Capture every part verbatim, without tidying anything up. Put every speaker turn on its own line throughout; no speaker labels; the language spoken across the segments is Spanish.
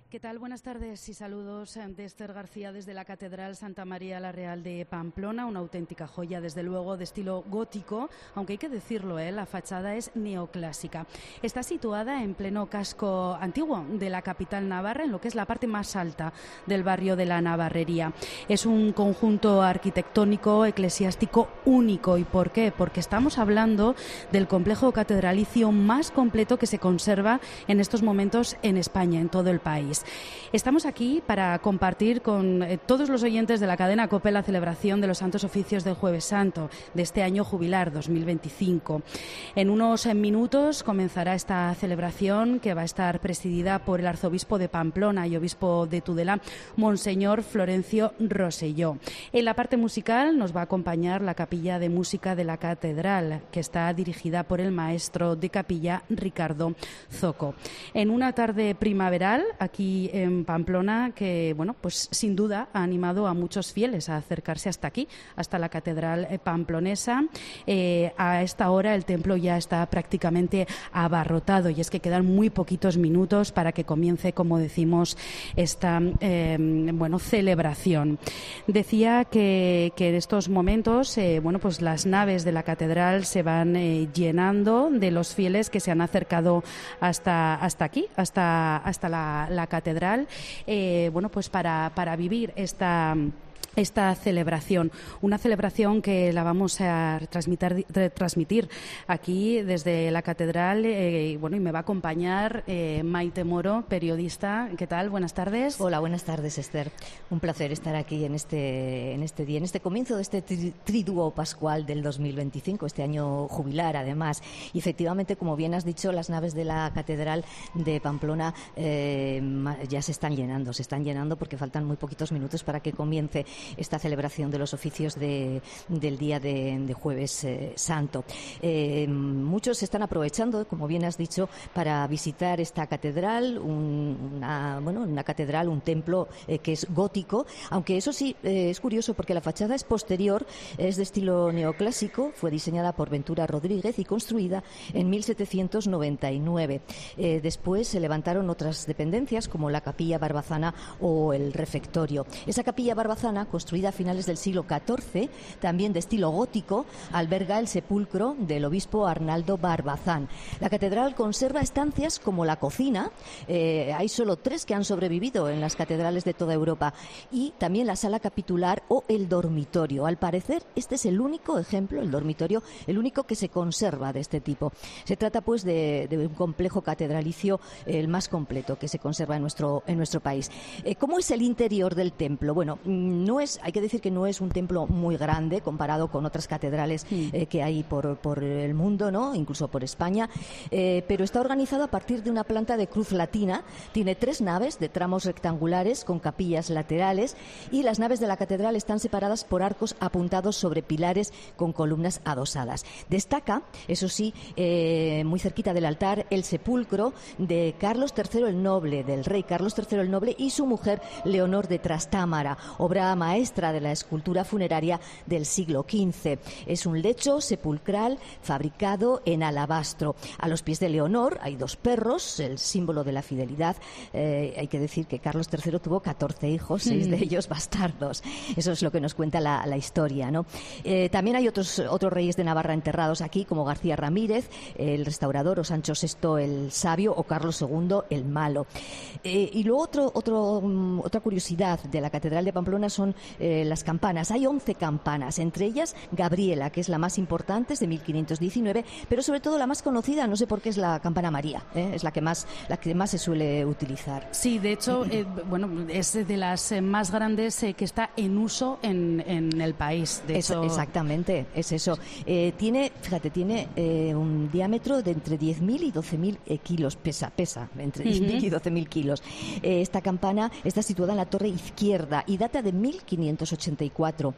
¿Qué tal? Buenas tardes y saludos de Esther García desde la Catedral Santa María la Real de Pamplona, una auténtica joya, desde luego, de estilo gótico, aunque hay que decirlo, ¿eh? La fachada es neoclásica. Está situada en pleno casco antiguo de la capital navarra, en lo que es la parte más alta del barrio de la Navarrería. Es un conjunto arquitectónico eclesiástico único. ¿Y por qué? Porque estamos hablando del complejo catedralicio más completo que se conserva en estos momentos en España, en todo el país. Estamos aquí para compartir con eh, todos los oyentes de la cadena COPE la celebración de los Santos Oficios del Jueves Santo de este año jubilar dos mil veinticinco. En unos eh, minutos comenzará esta celebración, que va a estar presidida por el arzobispo de Pamplona y obispo de Tudela, Monseñor Florencio Rosselló. En la parte musical nos va a acompañar la capilla de música de la catedral, que está dirigida por el maestro de capilla Ricardo Zoco. En una tarde primaveral, aquí en Pamplona, que bueno, pues sin duda ha animado a muchos fieles a acercarse hasta aquí, hasta la catedral pamplonesa. Eh, a esta hora el templo ya está prácticamente abarrotado, y es que quedan muy poquitos minutos para que comience, como decimos, esta eh, bueno, celebración. Decía que, que en estos momentos eh, bueno, pues las naves de la catedral se van eh, llenando de los fieles que se han acercado hasta, hasta aquí, hasta, hasta la, la catedral, eh, bueno, pues para, para vivir esta esta celebración, una celebración que la vamos a transmitir, transmitir aquí desde la catedral, eh, y bueno, y me va a acompañar eh, Maite Moro, periodista. ¿Qué tal? Buenas tardes.
Hola, buenas tardes, Esther. Un placer estar aquí en este, en este día, en este comienzo de este tri triduo pascual del dos mil veinticinco, este año jubilar, además. Y efectivamente, como bien has dicho, las naves de la catedral de Pamplona eh, ya se están llenando, se están llenando porque faltan muy poquitos minutos para que comience esta celebración de los oficios de, del día de, de Jueves eh, Santo. Eh, muchos se están aprovechando, como bien has dicho, para visitar esta catedral, un, una, bueno, una catedral, un templo eh, que es gótico, aunque eso sí, eh, es curioso porque la fachada es posterior, es de estilo neoclásico, fue diseñada por Ventura Rodríguez y construida en mil setecientos noventa y nueve. Eh, después se levantaron otras dependencias como la capilla barbazana o el refectorio. Esa capilla barbazana, construida a finales del siglo catorce, también de estilo gótico, alberga el sepulcro del obispo Arnaldo Barbazán. La catedral conserva estancias como la cocina, eh, hay solo tres que han sobrevivido en las catedrales de toda Europa, y también la sala capitular o el dormitorio. Al parecer, este es el único ejemplo, el dormitorio, el único que se conserva de este tipo. Se trata, pues, de, de un complejo catedralicio, eh, el más completo que se conserva en nuestro, en nuestro país. Eh, ¿Cómo es el interior del templo? Bueno, no es Hay que decir que no es un templo muy grande comparado con otras catedrales sí. eh, que hay por, por el mundo, ¿no? Incluso por España, eh, pero está organizado a partir de una planta de cruz latina. Tiene tres naves de tramos rectangulares con capillas laterales, y las naves de la catedral están separadas por arcos apuntados sobre pilares con columnas adosadas. Destaca, eso sí, eh, muy cerquita del altar, el sepulcro de Carlos tercero el Noble, del rey Carlos tercero el Noble, y su mujer Leonor de Trastámara, obra maestra de la escultura funeraria del siglo quince. Es un lecho sepulcral fabricado en alabastro. A los pies de Leonor hay dos perros, el símbolo de la fidelidad. Eh, hay que decir que Carlos tercero tuvo catorce hijos, seis de ellos bastardos. Eso es lo que nos cuenta la, la historia, ¿no? Eh, también hay otros, otros reyes de Navarra enterrados aquí, como García Ramírez, el restaurador, o Sancho sexto el Sabio, o Carlos segundo el Malo. Eh, y luego otro, otro, um, otra curiosidad de la Catedral de Pamplona son Eh, las campanas. Hay once campanas, entre ellas Gabriela, que es la más importante, es de mil quinientos diecinueve, pero sobre todo la más conocida, no sé por qué, es la campana María, ¿eh? Es la que más la que más se suele utilizar.
Sí, de hecho, eh, bueno, es de las eh, más grandes eh, que está en uso en, en el país. De
eso,
hecho...
Exactamente, es eso. Eh, tiene, fíjate, tiene eh, un diámetro de entre diez mil y doce mil eh, kilos, pesa, pesa, entre diez mil uh-huh. y doce mil kilos. Eh, esta campana está situada en la torre izquierda y data de mil quinientos ochenta y cuatro.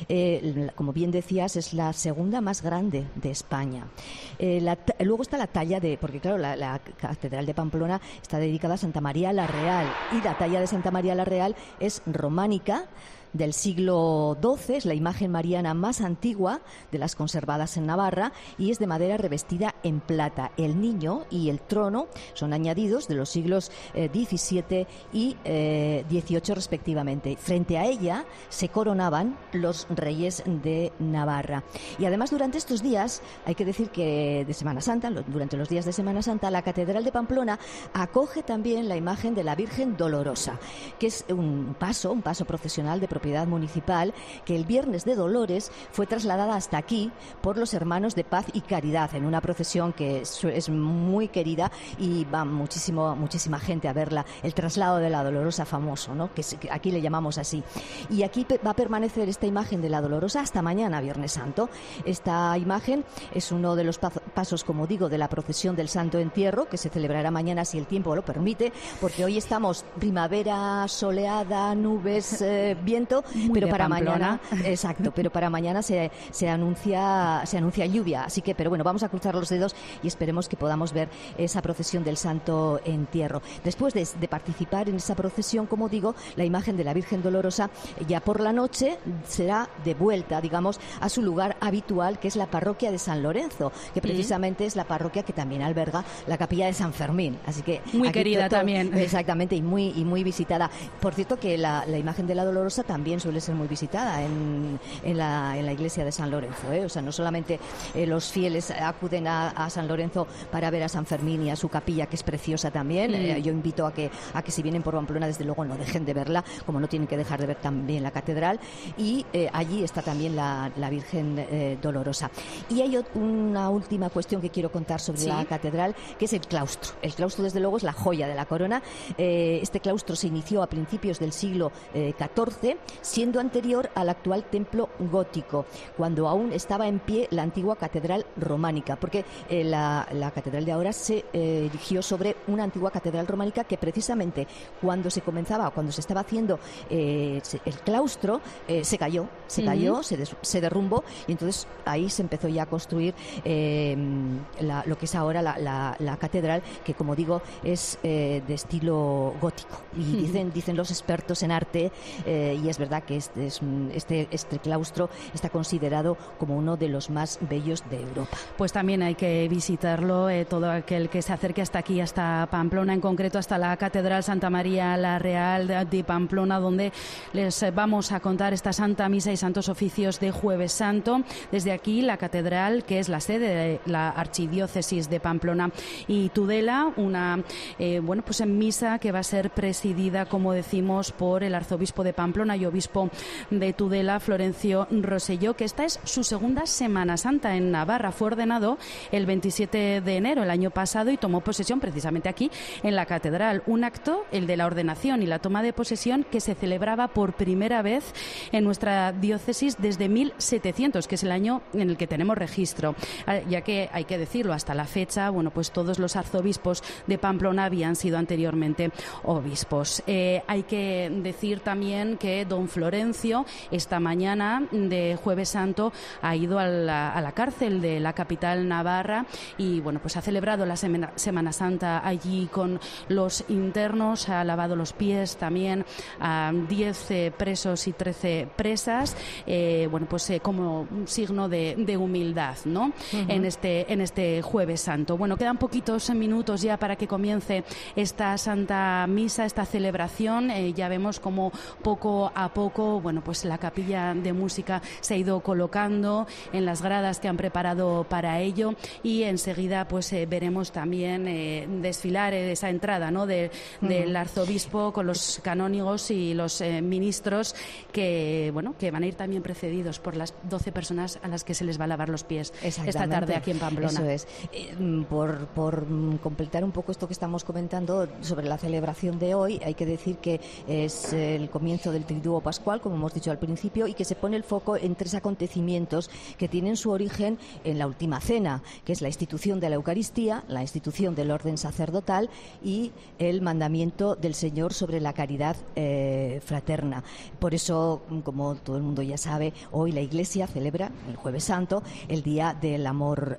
Eh, como bien decías, es la segunda más grande de España. Eh, la, luego está la talla de, porque claro, la, la Catedral de Pamplona está dedicada a Santa María la Real, y la talla de Santa María la Real es románica, del siglo doce, es la imagen mariana más antigua de las conservadas en Navarra y es de madera revestida en plata. El niño y el trono son añadidos de los siglos eh, diecisiete y eh, dieciocho respectivamente. Frente a ella se coronaban los reyes de Navarra. Y además durante estos días, hay que decir que de Semana Santa, durante los días de Semana Santa, la Catedral de Pamplona acoge también la imagen de la Virgen Dolorosa, que es un paso, un paso procesional de propiedad municipal que el Viernes de Dolores fue trasladada hasta aquí por los Hermanos de Paz y Caridad en una procesión que es, es muy querida y va muchísimo, muchísima gente a verla. El traslado de la Dolorosa famoso, ¿no? Que, es, que aquí le llamamos así. Y aquí pe- va a permanecer esta imagen de la Dolorosa hasta mañana, Viernes Santo. Esta imagen es uno de los pa- pasos, como digo, de la procesión del Santo Entierro, que se celebrará mañana si el tiempo lo permite, porque hoy estamos primavera, soleada, nubes, eh, viento,
Muy
pero
de
para
Pamplona.
mañana, exacto, pero para mañana se, se anuncia se anuncia lluvia, así que, pero bueno, vamos a cruzar los dedos y esperemos que podamos ver esa procesión del Santo Entierro. Después de, de participar en esa procesión, como digo, la imagen de la Virgen Dolorosa ya por la noche será de vuelta, digamos, a su lugar habitual, que es la parroquia de San Lorenzo, que precisamente es la parroquia que también alberga la capilla de San Fermín, así que
muy
aquí
querida
todo,
también.
Exactamente, y muy y muy visitada. Por cierto que la, la imagen de la Dolorosa también suele ser muy visitada en, en, la, en la iglesia de San Lorenzo, ¿eh? O sea, no solamente eh, los fieles acuden a, a San Lorenzo para ver a San Fermín y a su capilla, que es preciosa también. Mm. Eh, yo invito a que, a que si vienen por Pamplona, desde luego no dejen de verla, como no tienen que dejar de ver también la catedral, y eh, allí está también la, la Virgen eh, Dolorosa. Y hay una última cuestión que quiero contar sobre ¿Sí? la catedral, que es el claustro. El claustro, desde luego, es la joya de la corona. Eh, este claustro se inició a principios del siglo eh, catorce, siendo anterior al actual templo gótico, cuando aún estaba en pie la antigua catedral románica, porque eh, la, la catedral de ahora se eh, erigió sobre una antigua catedral románica que precisamente cuando se comenzaba, cuando se estaba haciendo eh, el claustro, eh, se cayó, se cayó, uh-huh. se, des, se derrumbó, y entonces ahí se empezó ya a construir eh, la, lo que es ahora la, la, la catedral, que como digo es eh, de estilo gótico, y uh-huh. dicen, dicen los expertos en arte, eh, y es verdad que este, es un, este, este claustro está considerado como uno de los más bellos de Europa.
Pues también hay que visitarlo, eh, todo aquel que se acerque hasta aquí, hasta Pamplona, en concreto hasta la Catedral Santa María la Real de Pamplona, donde les vamos a contar esta Santa Misa y Santos Oficios de Jueves Santo. Desde aquí, la catedral, que es la sede de la Archidiócesis de Pamplona y Tudela, una eh, bueno, pues en misa que va a ser presidida, como decimos, por el arzobispo de Pamplona y obispo de Tudela, Florencio Rosselló, que esta es su segunda Semana Santa en Navarra. Fue ordenado el veintisiete de enero el año pasado y tomó posesión precisamente aquí en la catedral. Un acto, el de la ordenación y la toma de posesión, que se celebraba por primera vez en nuestra diócesis desde mil setecientos, que es el año en el que tenemos registro, ya que hay que decirlo, hasta la fecha, bueno, pues todos los arzobispos de Pamplona habían sido anteriormente obispos. Eh, hay que decir también que don Florencio esta mañana de Jueves Santo ha ido a la, a la cárcel de la capital navarra y bueno, pues ha celebrado la semana, Semana Santa allí con los internos, ha lavado los pies también a diez eh, presos y trece presas, eh, bueno, pues eh, como un signo de, de humildad, ¿no? Uh-huh. en este en este Jueves Santo. Bueno, quedan poquitos minutos ya para que comience esta Santa Misa, esta celebración. Eh, ya vemos como poco a poco, bueno, pues la capilla de música se ha ido colocando en las gradas que han preparado para ello, y enseguida pues eh, veremos también eh, desfilar eh, esa entrada, ¿no? de, del arzobispo con los canónigos y los eh, ministros que bueno que van a ir también precedidos por las doce personas a las que se les va a lavar los pies esta tarde aquí en Pamplona.
Eso es. Eh, por, por completar un poco esto que estamos comentando sobre la celebración de hoy, hay que decir que es el comienzo del Triduo Pascual, como hemos dicho al principio, y que se pone el foco en tres acontecimientos que tienen su origen en la Última Cena, que es la institución de la Eucaristía, la institución del orden sacerdotal y el mandamiento del Señor sobre la caridad eh, fraterna. Por eso, como todo el mundo ya sabe, hoy la Iglesia celebra el Jueves Santo, el Día del Amor eh,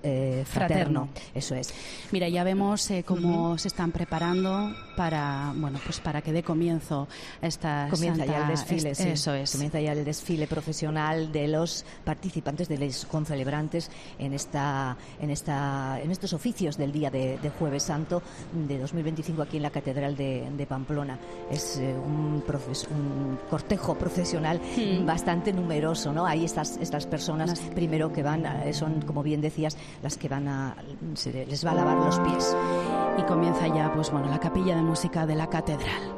eh, fraterno. fraterno. Eso es.
Mira, ya vemos eh, cómo uh-huh. se están preparando para, bueno, pues para que dé comienzo esta
Comienza
Santa...
ya el desfile,
este,
sí.
Eso es.
Comienza ya el desfile profesional de los participantes, de los concelebrantes en esta, en esta, en estos oficios del día de, de Jueves Santo de dos mil veinticinco aquí en la Catedral de, de Pamplona. Es eh, un, proces, un cortejo profesional mm. bastante numeroso, ¿no? Hay estas, estas personas las... primero que van, eh, son, como bien decías, las que van a, se les va a lavar los pies.
Y comienza ya, pues bueno, la capilla de música de la Catedral.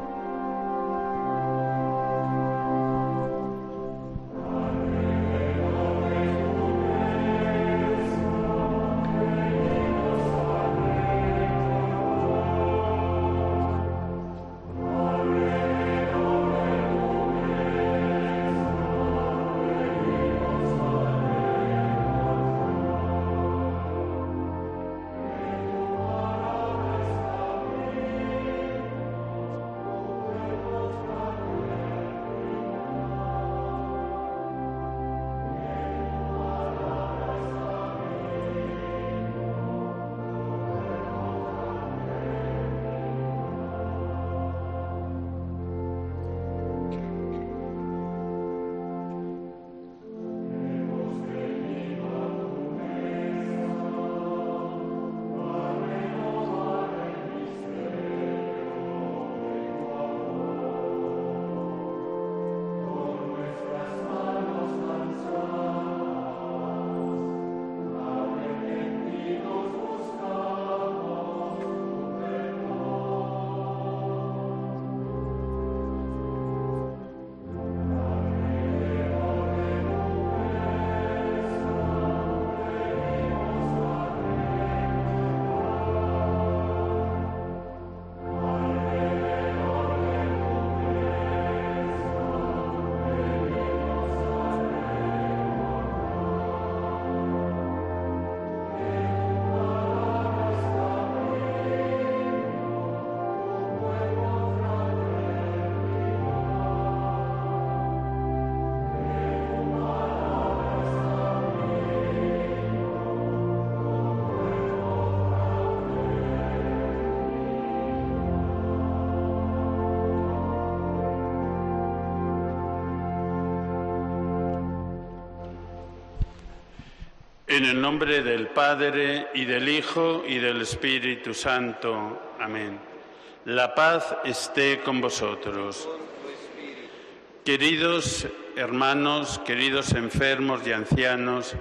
En el nombre del Padre, y del Hijo, y del Espíritu Santo. Amén. La paz esté con vosotros. Queridos hermanos, queridos enfermos y ancianos,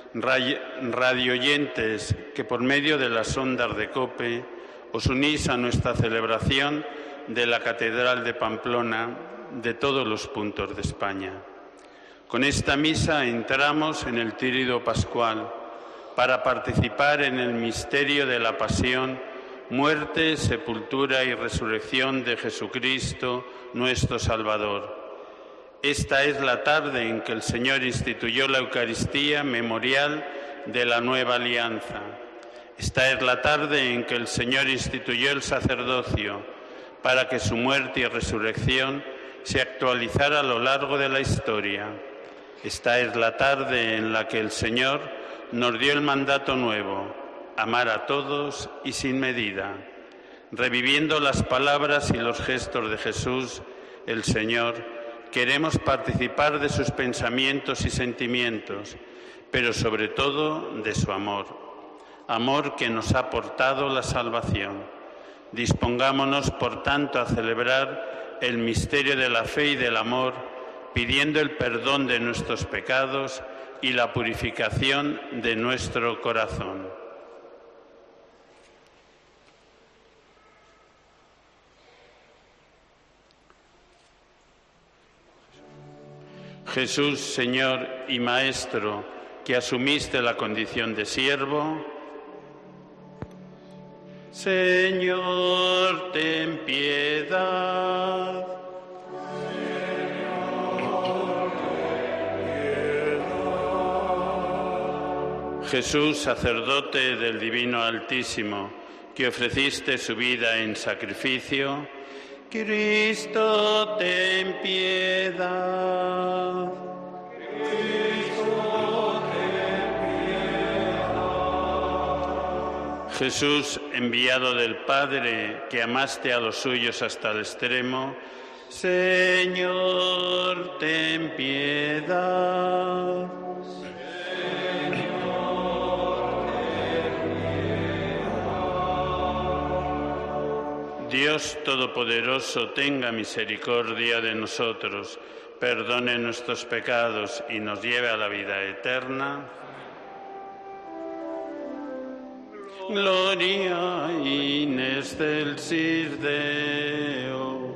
radioyentes que por medio de las ondas de COPE os unís a nuestra celebración de la Catedral de Pamplona de todos los puntos de España. Con esta misa entramos en el Tríduo Pascual para participar en el misterio de la pasión, muerte, sepultura y resurrección de Jesucristo, nuestro Salvador. Esta es la tarde en que el Señor instituyó la Eucaristía, memorial de la nueva alianza. Esta es la tarde en que el Señor instituyó el sacerdocio para que su muerte y resurrección se actualizara a lo largo de la historia. Esta es la tarde en la que el Señor nos dio el mandato nuevo, amar a todos y sin medida. Reviviendo las palabras y los gestos de Jesús, el Señor, queremos participar de sus pensamientos y sentimientos, pero sobre todo de su amor. Amor que nos ha aportado la salvación. Dispongámonos, por tanto, a celebrar el misterio de la fe y del amor, pidiendo el perdón de nuestros pecados y la purificación de nuestro corazón. Jesús, Señor y Maestro, que asumiste la condición de siervo, Señor, ten piedad. Jesús, sacerdote del Divino Altísimo, que ofreciste su vida en sacrificio, Cristo, ten piedad.
Cristo, ten piedad.
Jesús, enviado del Padre, que amaste a los suyos hasta el extremo, Señor, ten piedad. Dios Todopoderoso, tenga misericordia de nosotros, perdone nuestros pecados y nos lleve a la vida eterna. Gloria in excelsis Deo.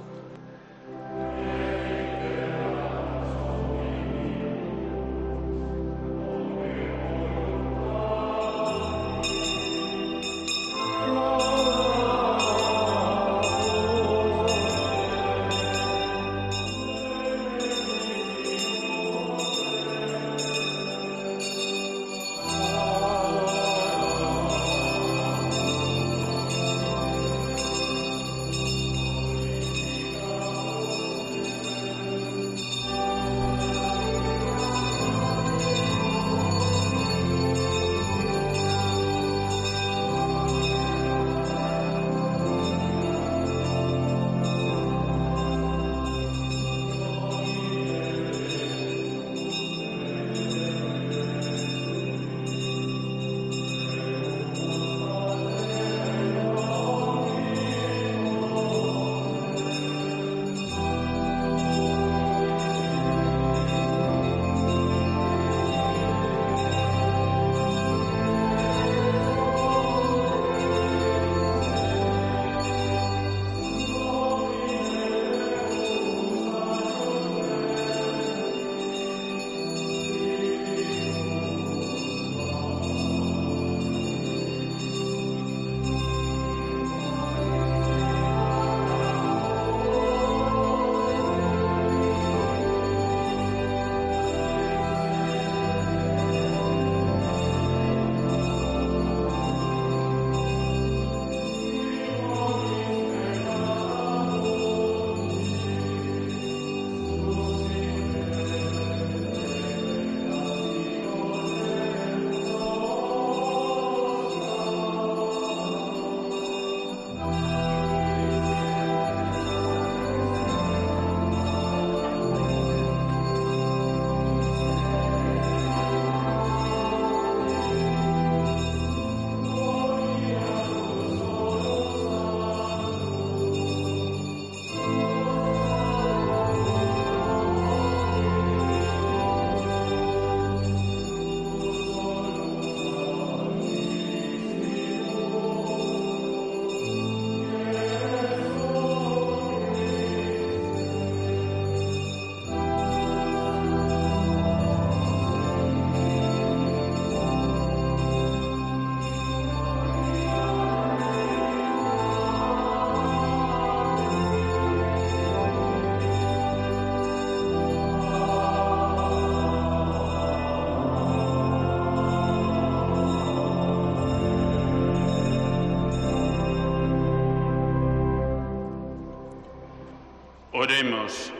Oremos.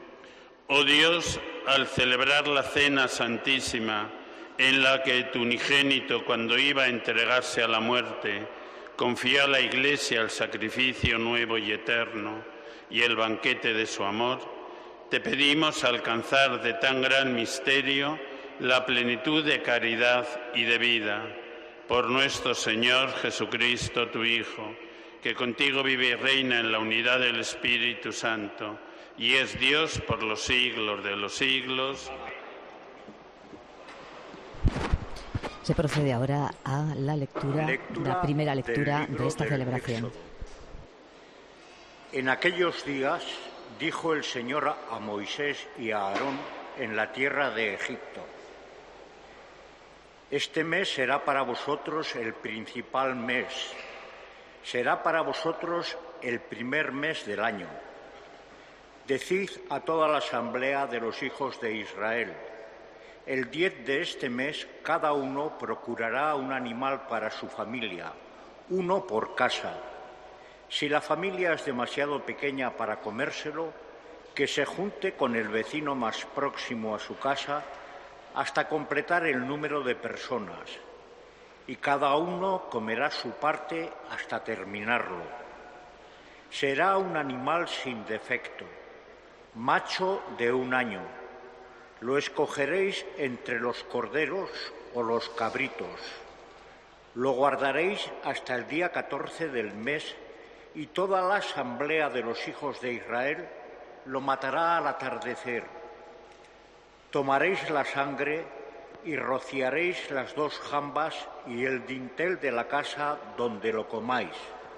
Oh Dios, al celebrar la Cena Santísima, en la que tu unigénito, cuando iba a entregarse a la muerte, confió a la Iglesia el sacrificio nuevo y eterno y el banquete de su amor, te pedimos alcanzar de tan gran misterio la plenitud de caridad y de vida. Por nuestro Señor Jesucristo, tu Hijo, que contigo vive y reina en la unidad del Espíritu Santo, y es Dios por los siglos de los siglos.
Se procede ahora a la lectura, lectura la primera lectura de esta celebración.
Éxodo. En aquellos días dijo el Señor a Moisés y a Aarón en la tierra de Egipto: Este mes será para vosotros el principal mes, será para vosotros el primer mes del año. Decid a toda la asamblea de los hijos de Israel: el diez de este mes cada uno procurará un animal para su familia, uno por casa. Si la familia es demasiado pequeña para comérselo, que se junte con el vecino más próximo a su casa hasta completar el número de personas. y cada uno comerá su parte hasta terminarlo. Será un animal sin defecto, macho de un año. Lo escogeréis entre los corderos o los cabritos. Lo guardaréis hasta el día catorce del mes y toda la asamblea de los hijos de Israel lo matará al atardecer. Tomaréis la sangre y rociaréis las dos jambas y el dintel de la casa donde lo comáis.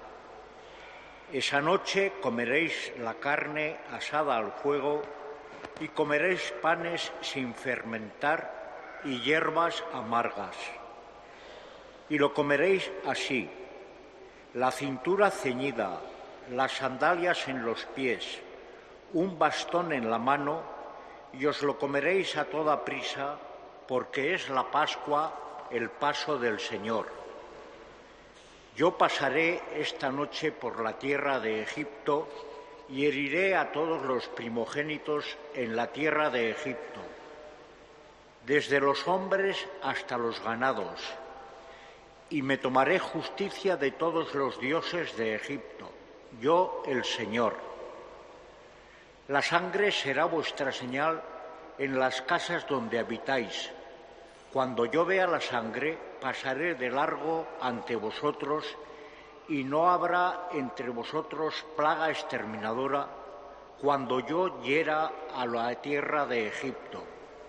Esa noche comeréis la carne asada al fuego y comeréis panes sin fermentar y hierbas amargas. Y lo comeréis así: la cintura ceñida, las sandalias en los pies, un bastón en la mano, y os lo comeréis a toda prisa, porque es la Pascua, el paso del Señor. Yo pasaré esta noche por la tierra de Egipto y heriré a todos los primogénitos en la tierra de Egipto, desde los hombres hasta los ganados, y me tomaré justicia de todos los dioses de Egipto, yo el Señor. La sangre será vuestra señal en las casas donde habitáis. Cuando yo vea la sangre, pasaré de largo ante vosotros, y no habrá entre vosotros plaga exterminadora cuando yo hiera a la tierra de Egipto.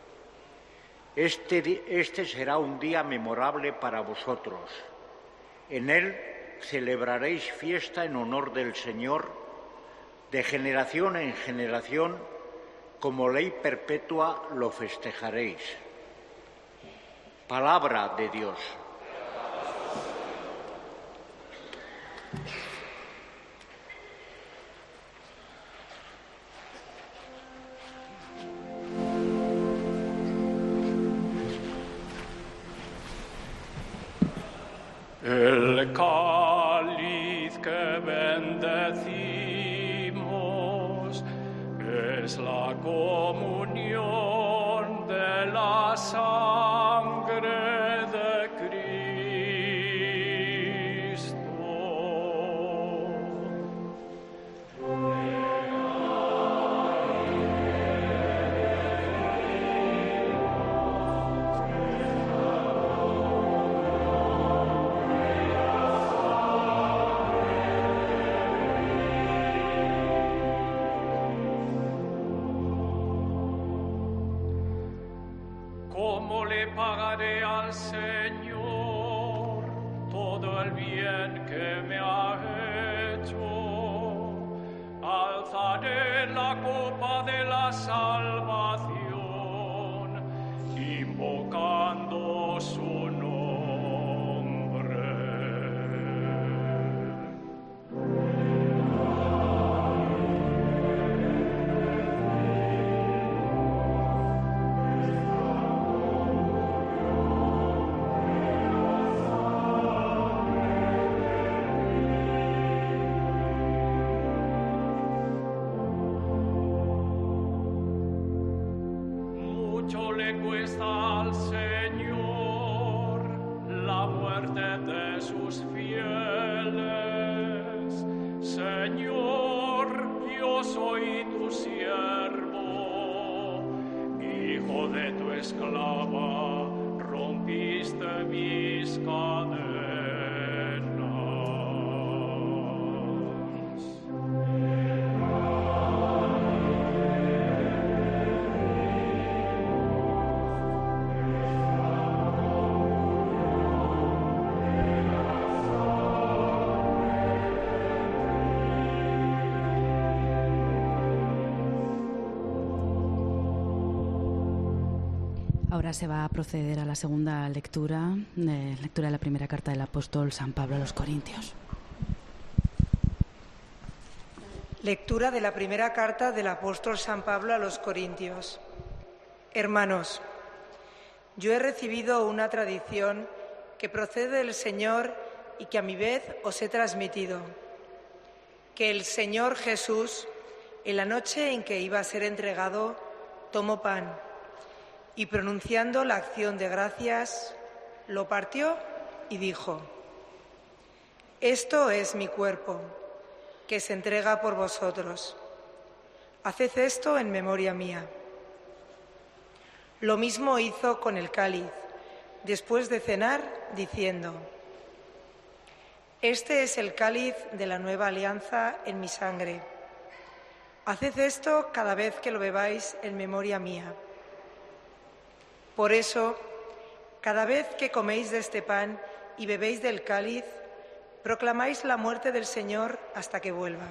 Este, este será un día memorable para vosotros. En él celebraréis fiesta en honor del Señor, de generación en generación, como ley perpetua lo festejaréis. Palabra de Dios.
El cáliz que bendecimos es la comunión de la sangre de Cristo. ¿Cómo le pagaré al Señor todo el bien que me ha hecho? Alzaré la copa de la salvación, invocando su nombre. Mucho le cuesta al Señor la muerte de sus fieles. Señor, yo soy tu siervo, hijo de tu esclava, rompiste mis cadenas.
Ahora se va a proceder a la segunda lectura, eh, lectura de la primera carta del apóstol San Pablo a los Corintios.
Lectura de la primera carta del apóstol San Pablo a los Corintios. Hermanos, yo he recibido una tradición que procede del Señor y que a mi vez os he transmitido. Que el Señor Jesús, en la noche en que iba a ser entregado, tomó pan y pronunciando la acción de gracias, lo partió y dijo: Esto es mi cuerpo, que se entrega por vosotros. Haced esto en memoria mía. Lo mismo hizo con el cáliz, después de cenar, diciendo: Este es el cáliz de la nueva alianza en mi sangre. Haced esto cada vez que lo bebáis en memoria mía. Por eso, cada vez que coméis de este pan y bebéis del cáliz, proclamáis la muerte del Señor hasta que vuelva.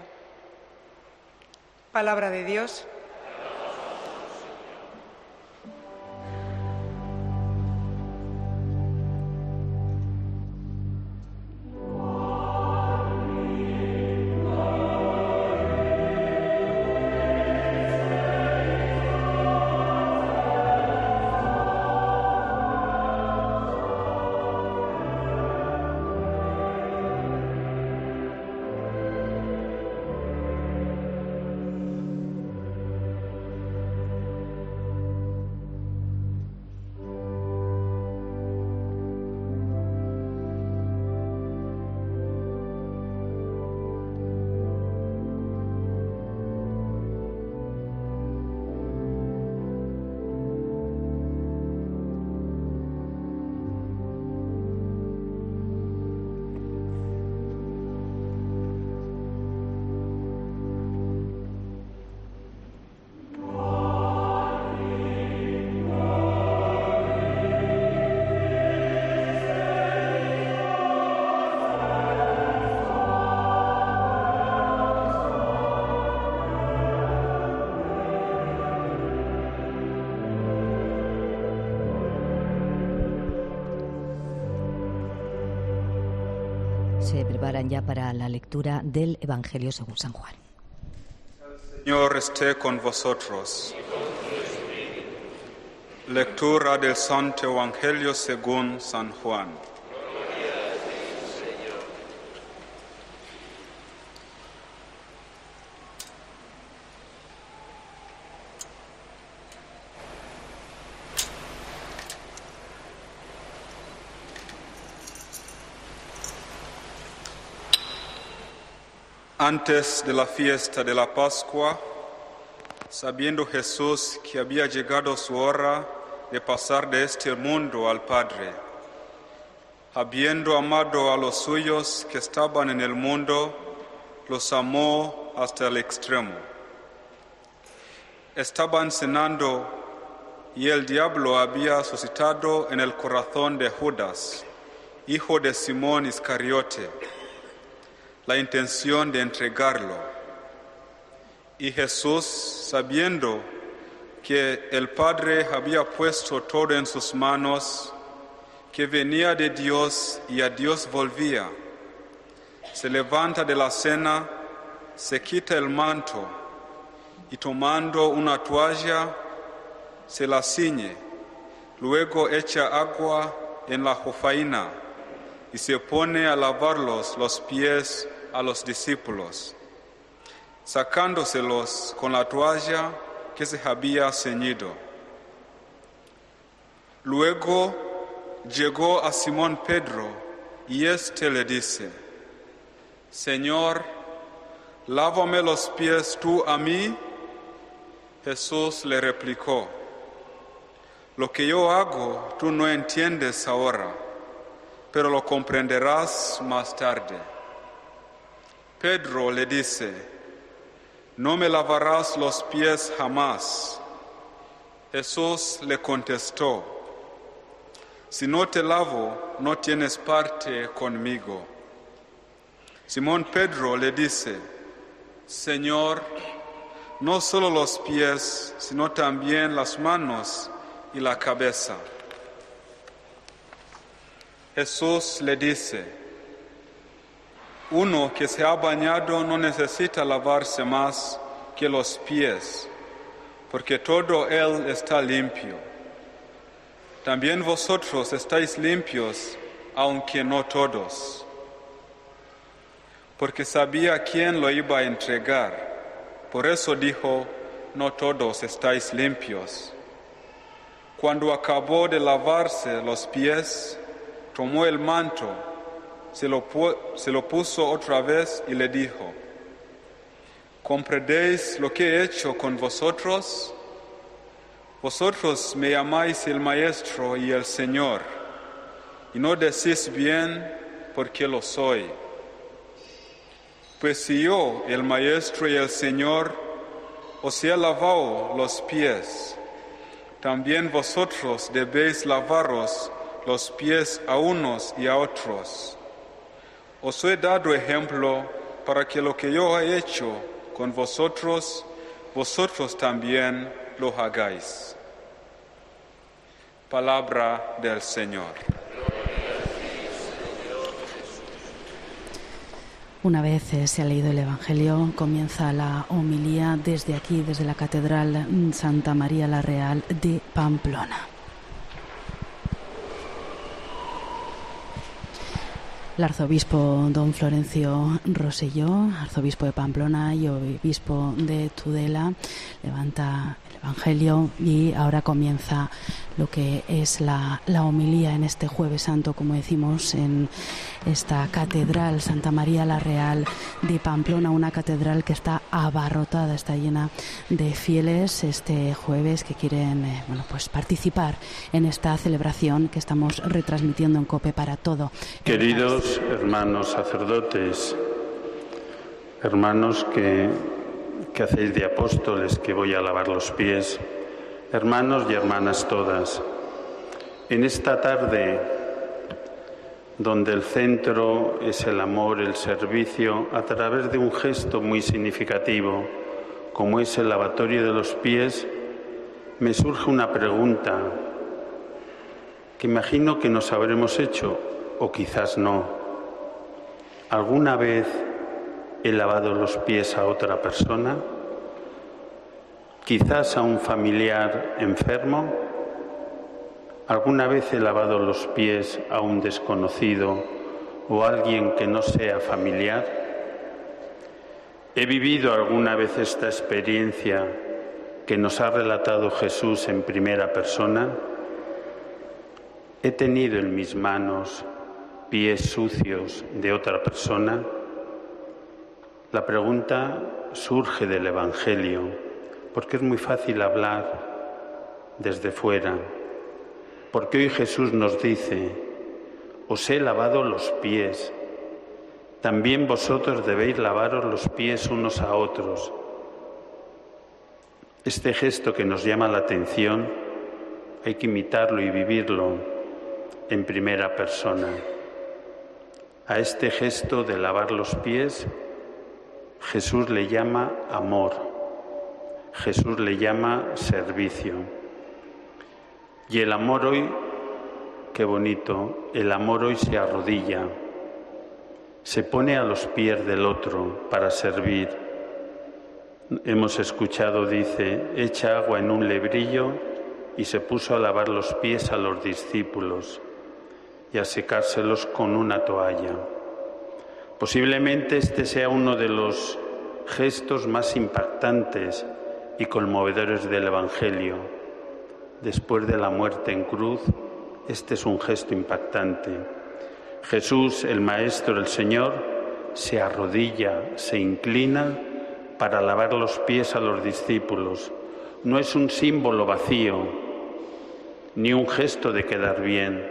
Palabra de Dios.
Se preparan ya para la lectura del Evangelio según San Juan.
El Señor esté con vosotros. Lectura del Santo Evangelio según San Juan. Antes de la fiesta de la Pascua, sabiendo Jesús que había llegado su hora de pasar de este mundo al Padre, habiendo amado a los suyos que estaban en el mundo, los amó hasta el extremo. Estaban cenando y el diablo había suscitado en el corazón de Judas, hijo de Simón Iscariote, la intención de entregarlo. Y Jesús, sabiendo que el Padre había puesto todo en sus manos, que venía de Dios y a Dios volvía, se levanta de la cena, se quita el manto y tomando una toalla, se la ciñe, luego echa agua en la jofaina y se pone a lavarlos los pies a los discípulos, sacándoselos con la toalla que se había ceñido. Luego llegó a Simón Pedro y éste le dice: Señor, lávame los pies tú a mí. Jesús le replicó: Lo que yo hago tú no entiendes ahora, pero lo comprenderás más tarde. Pedro le dice: No me lavarás los pies jamás. Jesús le contestó: Si no te lavo, no tienes parte conmigo. Simón Pedro le dice: Señor, no solo los pies, sino también las manos y la cabeza. Jesús le dice: Uno que se ha bañado no necesita lavarse más que los pies, porque todo él está limpio. También vosotros estáis limpios, aunque no todos. Porque sabía quién lo iba a entregar, por eso dijo: no todos estáis limpios. Cuando acabó de lavarse los pies, tomó el manto, se lo, se lo puso otra vez y le dijo: ¿comprendéis lo que he hecho con vosotros? Vosotros me llamáis el Maestro y el Señor, y no decís bien porque lo soy. Pues si yo, el Maestro y el Señor, os he lavado los pies, también vosotros debéis lavaros los pies a unos y a otros. Os he dado ejemplo para que lo que yo he hecho con vosotros, vosotros también lo hagáis. Palabra del Señor.
Una vez eh, se ha leído el Evangelio, comienza la homilía desde aquí, desde la Catedral Santa María la Real de Pamplona. El arzobispo don Florencio Rosselló, arzobispo de Pamplona y obispo de Tudela, levanta el Evangelio y ahora comienza lo que es la, la homilía en este Jueves Santo, como decimos, en esta Catedral Santa María la Real de Pamplona, una catedral que está abarrotada, está llena de fieles este jueves que quieren eh, bueno, pues participar en esta celebración que estamos retransmitiendo en COPE para todo.
Queridos hermanos sacerdotes, hermanos que, que hacéis de apóstoles, que voy a lavar los pies, hermanos y hermanas todas, en esta tarde donde el centro es el amor, el servicio, a través de un gesto muy significativo, como es el lavatorio de los pies, me surge una pregunta que imagino que nos habremos hecho, o quizás no. ¿Alguna vez he lavado los pies a otra persona? ¿Quizás a un familiar enfermo? ¿Alguna vez he lavado los pies a un desconocido o a alguien que no sea familiar? ¿He vivido alguna vez esta experiencia que nos ha relatado Jesús en primera persona? ¿He tenido en mis manos pies sucios de otra persona? La pregunta surge del Evangelio, porque es muy fácil hablar desde fuera. Porque hoy Jesús nos dice: os he lavado los pies, también vosotros debéis lavaros los pies unos a otros. Este gesto que nos llama la atención hay que imitarlo y vivirlo en primera persona. A este gesto de lavar los pies Jesús le llama amor, Jesús le llama servicio. Y el amor hoy, qué bonito, el amor hoy se arrodilla, se pone a los pies del otro para servir. Hemos escuchado, dice, echa agua en un lebrillo y se puso a lavar los pies a los discípulos y a secárselos con una toalla. Posiblemente este sea uno de los gestos más impactantes y conmovedores del Evangelio. Después de la muerte en cruz, este es un gesto impactante. Jesús, el Maestro, el Señor, se arrodilla, se inclina para lavar los pies a los discípulos. No es un símbolo vacío, ni un gesto de quedar bien.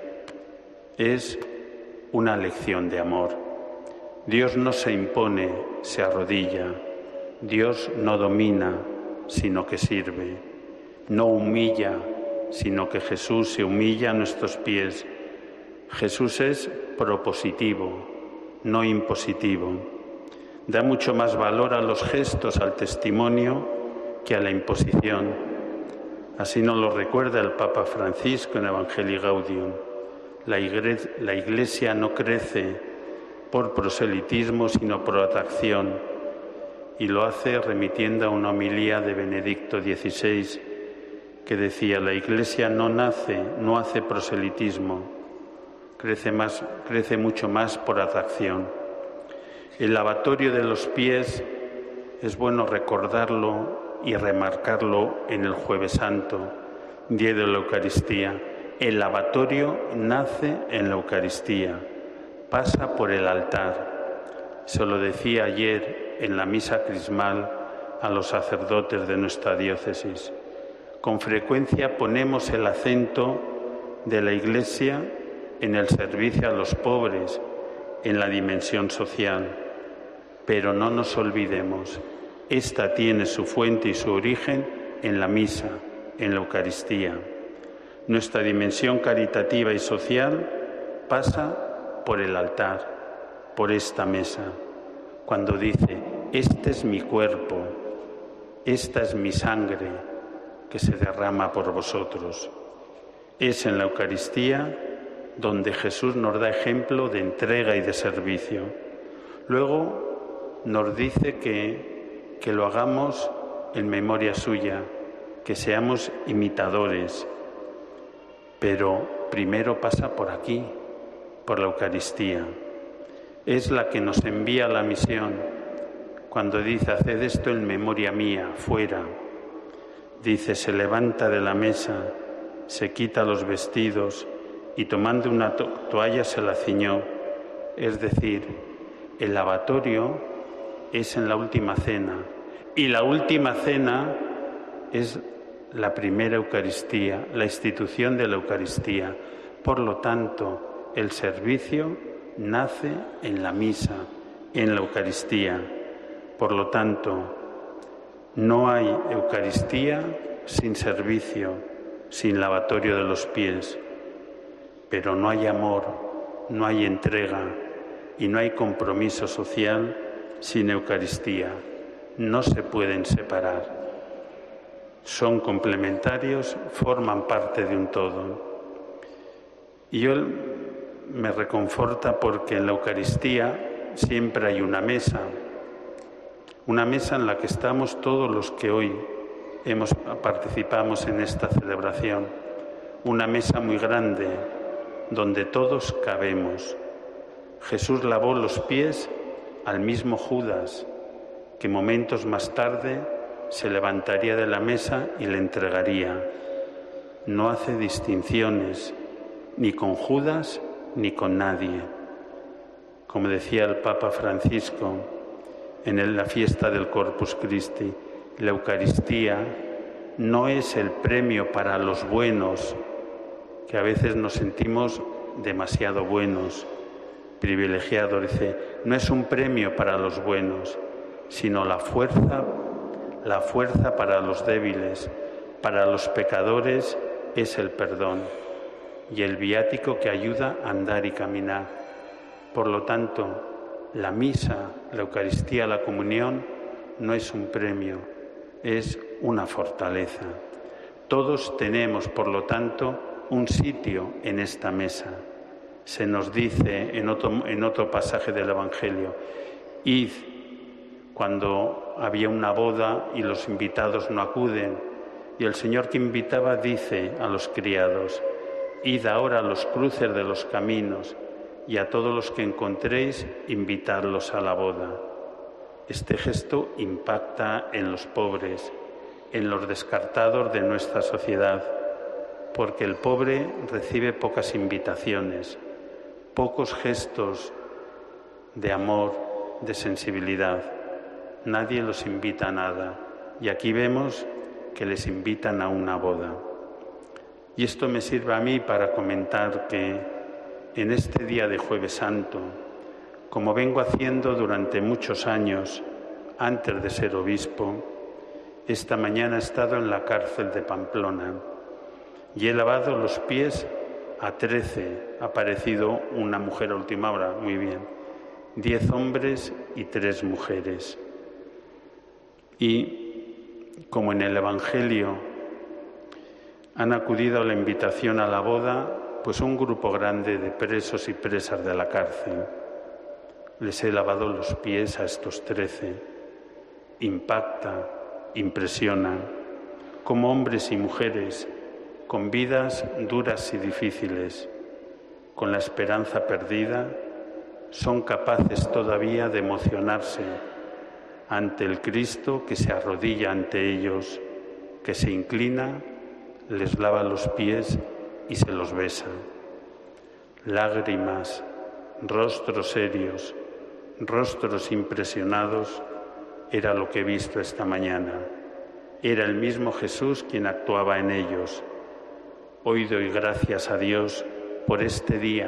Es una lección de amor. Dios no se impone, se arrodilla. Dios no domina, sino que sirve. No humilla, sino que Jesús se humilla a nuestros pies. Jesús es propositivo, no impositivo. Da mucho más valor a los gestos, al testimonio, que a la imposición. Así nos lo recuerda el Papa Francisco en Evangelii Gaudium. La iglesia, la iglesia no crece por proselitismo, sino por atracción, y lo hace remitiendo a una homilía de Benedicto dieciséis, que decía: la Iglesia no nace, no hace proselitismo, crece, más, crece mucho más por atracción. El lavatorio de los pies es bueno recordarlo y remarcarlo en el Jueves Santo, día de la Eucaristía, El lavatorio nace en la Eucaristía, pasa por el altar. Se lo decía ayer en la misa crismal a los sacerdotes de nuestra diócesis. Con frecuencia ponemos el acento de la Iglesia en el servicio a los pobres, en la dimensión social. Pero no nos olvidemos, esta tiene su fuente y su origen en la misa, en la Eucaristía. Nuestra dimensión caritativa y social pasa por el altar, por esta mesa, cuando dice, este es mi cuerpo, esta es mi sangre que se derrama por vosotros. Es en la Eucaristía donde Jesús nos da ejemplo de entrega y de servicio. Luego nos dice que, que lo hagamos en memoria suya, que seamos imitadores, pero primero pasa por aquí, por la Eucaristía. Es la que nos envía a la misión, cuando dice, haced esto en memoria mía, fuera. Dice, se levanta de la mesa, se quita los vestidos y tomando una to- toalla se la ciñó. Es decir, el lavatorio es en la última cena y la última cena es la primera Eucaristía, la institución de la Eucaristía. Por lo tanto, el servicio nace en la misa, en la Eucaristía. Por lo tanto, no hay Eucaristía sin servicio, sin lavatorio de los pies. Pero no hay amor, no hay entrega y no hay compromiso social sin Eucaristía. No se pueden separar. Son complementarios, forman parte de un todo. Y yo me reconforta porque en la Eucaristía siempre hay una mesa, una mesa en la que estamos todos los que hoy hemos, participamos en esta celebración, una mesa muy grande donde todos cabemos. Jesús lavó los pies al mismo Judas, que momentos más tarde se levantaría de la mesa y le entregaría. No hace distinciones, ni con Judas ni con nadie. Como decía el Papa Francisco en la fiesta del Corpus Christi, la Eucaristía no es el premio para los buenos, que a veces nos sentimos demasiado buenos, privilegiados. Dice, no es un premio para los buenos, sino la fuerza La fuerza para los débiles, para los pecadores es el perdón y el viático que ayuda a andar y caminar. Por lo tanto, la misa, la Eucaristía, la comunión no es un premio, es una fortaleza. Todos tenemos, por lo tanto, un sitio en esta mesa. Se nos dice en otro, en otro pasaje del Evangelio, id. Cuando había una boda y los invitados no acuden, y el Señor que invitaba dice a los criados, id ahora a los cruces de los caminos y a todos los que encontréis, invitadlos a la boda. Este gesto impacta en los pobres, en los descartados de nuestra sociedad, porque el pobre recibe pocas invitaciones, pocos gestos de amor, de sensibilidad. Nadie los invita a nada y aquí vemos que les invitan a una boda. Y esto me sirve a mí para comentar que en este día de Jueves Santo, como vengo haciendo durante muchos años antes de ser obispo, esta mañana he estado en la cárcel de Pamplona y he lavado los pies a trece. Ha aparecido una mujer a última hora, muy bien, diez hombres y tres mujeres. Y como en el Evangelio han acudido a la invitación a la boda, pues un grupo grande de presos y presas de la cárcel. Les he lavado los pies a estos trece. Impacta, impresiona, como hombres y mujeres con vidas duras y difíciles, con la esperanza perdida, son capaces todavía de emocionarse ante el Cristo que se arrodilla ante ellos, que se inclina, les lava los pies y se los besa. Lágrimas, rostros serios, rostros impresionados, era lo que he visto esta mañana. Era el mismo Jesús quien actuaba en ellos. Hoy doy gracias a Dios por este día.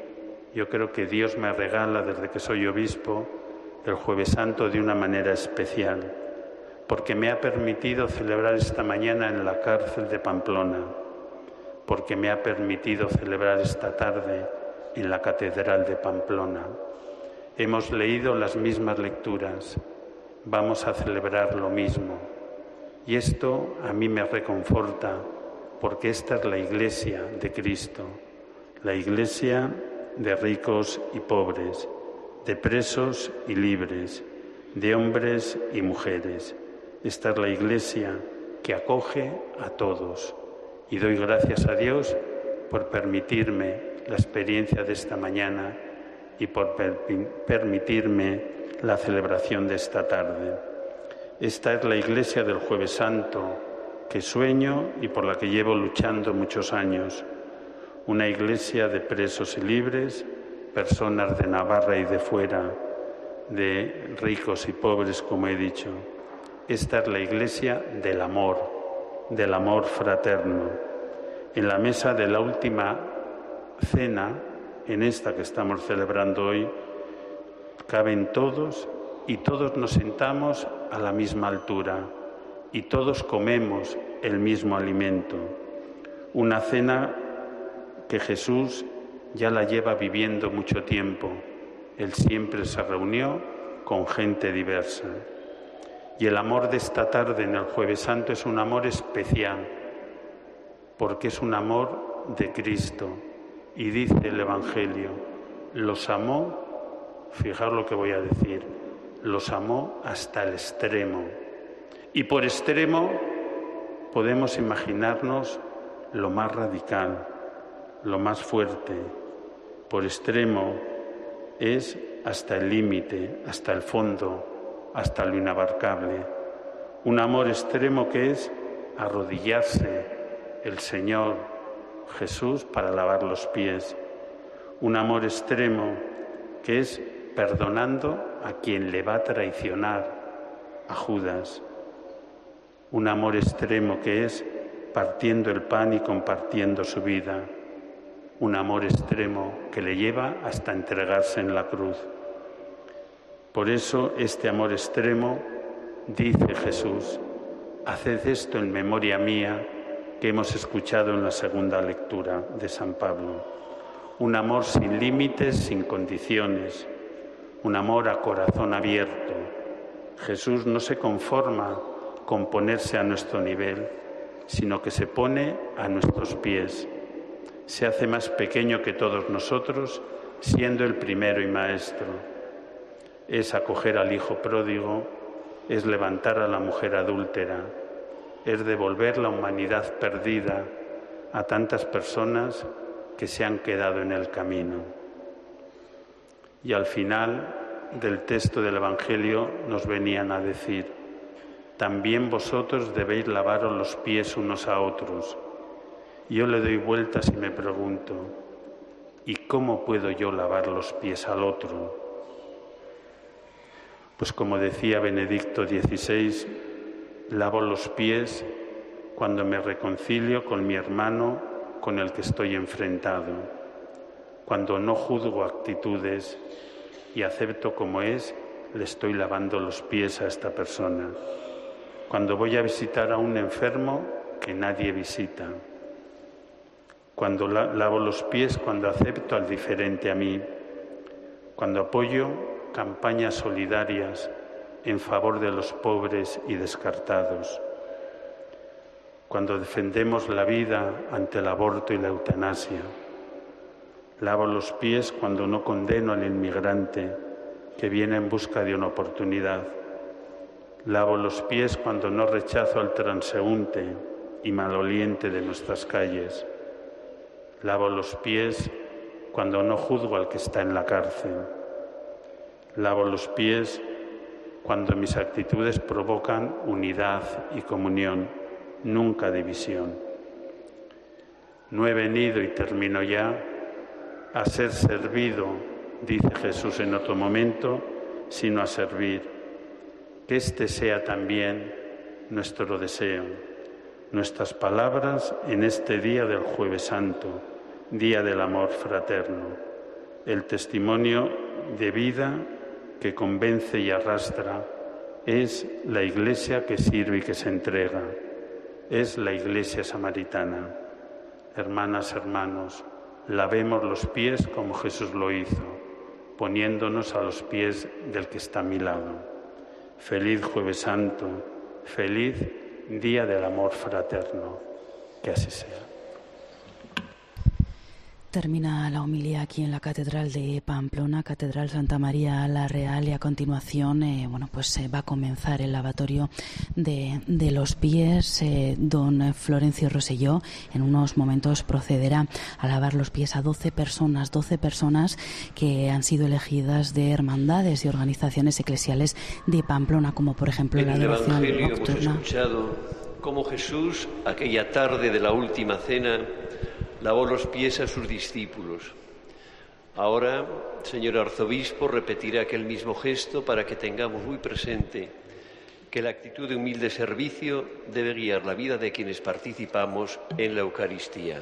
Yo creo que Dios me regala, desde que soy obispo, el Jueves Santo de una manera especial, porque me ha permitido celebrar esta mañana en la cárcel de Pamplona, porque me ha permitido celebrar esta tarde en la Catedral de Pamplona. Hemos leído las mismas lecturas, vamos a celebrar lo mismo. Y esto a mí me reconforta, porque esta es la Iglesia de Cristo, la Iglesia de ricos y pobres, de presos y libres, de hombres y mujeres. Esta es la Iglesia que acoge a todos. Y doy gracias a Dios por permitirme la experiencia de esta mañana y por per permitirme la celebración de esta tarde. Esta es la Iglesia del Jueves Santo que sueño y por la que llevo luchando muchos años. Una Iglesia de presos y libres, personas de Navarra y de fuera, de ricos y pobres, como he dicho. Esta es la Iglesia del amor, del amor fraterno. En la mesa de la última cena, en esta que estamos celebrando hoy, caben todos y todos nos sentamos a la misma altura y todos comemos el mismo alimento. Una cena que Jesús ya la lleva viviendo mucho tiempo. Él siempre se reunió con gente diversa. Y el amor de esta tarde en el Jueves Santo es un amor especial, porque es un amor de Cristo. Y dice el Evangelio, los amó, fijaos lo que voy a decir, los amó hasta el extremo. Y por extremo podemos imaginarnos lo más radical, lo más fuerte. Por extremo es hasta el límite, hasta el fondo, hasta lo inabarcable. Un amor extremo que es arrodillarse el Señor Jesús para lavar los pies. Un amor extremo que es perdonando a quien le va a traicionar, a Judas. Un amor extremo que es partiendo el pan y compartiendo su vida. Un amor extremo que le lleva hasta entregarse en la cruz. Por eso este amor extremo, dice Jesús, haced esto en memoria mía, que hemos escuchado en la segunda lectura de San Pablo. Un amor sin límites, sin condiciones, un amor a corazón abierto. Jesús no se conforma con ponerse a nuestro nivel, sino que se pone a nuestros pies. Se hace más pequeño que todos nosotros, siendo el primero y maestro. Es acoger al hijo pródigo, es levantar a la mujer adúltera, es devolver la humanidad perdida a tantas personas que se han quedado en el camino. Y al final del texto del Evangelio nos venían a decir, también vosotros debéis lavaros los pies unos a otros. Y yo le doy vueltas y me pregunto, ¿y cómo puedo yo lavar los pies al otro? Pues como decía Benedicto dieciséis, lavo los pies cuando me reconcilio con mi hermano con el que estoy enfrentado, cuando no juzgo actitudes y acepto como es, le estoy lavando los pies a esta persona. Cuando voy a visitar a un enfermo que nadie visita, cuando lavo los pies, cuando acepto al diferente a mí, cuando apoyo campañas solidarias en favor de los pobres y descartados, cuando defendemos la vida ante el aborto y la eutanasia. Lavo los pies cuando no condeno al inmigrante que viene en busca de una oportunidad. Lavo los pies cuando no rechazo al transeúnte y maloliente de nuestras calles. Lavo los pies cuando no juzgo al que está en la cárcel. Lavo los pies cuando mis actitudes provocan unidad y comunión, nunca división. No he venido, y termino ya, a ser servido, dice Jesús en otro momento, sino a servir. Que este sea también nuestro deseo, nuestras palabras en este día del Jueves Santo, día del amor fraterno, el testimonio de vida que convence y arrastra. Es la Iglesia que sirve y que se entrega. Es la Iglesia samaritana. Hermanas, hermanos, lavemos los pies como Jesús lo hizo, poniéndonos a los pies del que está a mi lado. Feliz Jueves Santo, feliz Día del Amor Fraterno. Que así sea.
Termina la homilía aquí en la Catedral de Pamplona, Catedral Santa María la Real, y a continuación eh, bueno, pues eh, va a comenzar el lavatorio de, de los pies. Eh, don Florencio Rosselló en unos momentos procederá a lavar los pies a doce personas, doce personas que han sido elegidas de hermandades y organizaciones eclesiales de Pamplona, como por ejemplo la adoración nocturna.
En el Evangelio hemos escuchado cómo Jesús, aquella tarde de la última cena, lavó los pies a sus discípulos. Ahora, señor arzobispo, repetirá aquel mismo gesto para que tengamos muy presente que la actitud de humilde servicio debe guiar la vida de quienes participamos en la Eucaristía.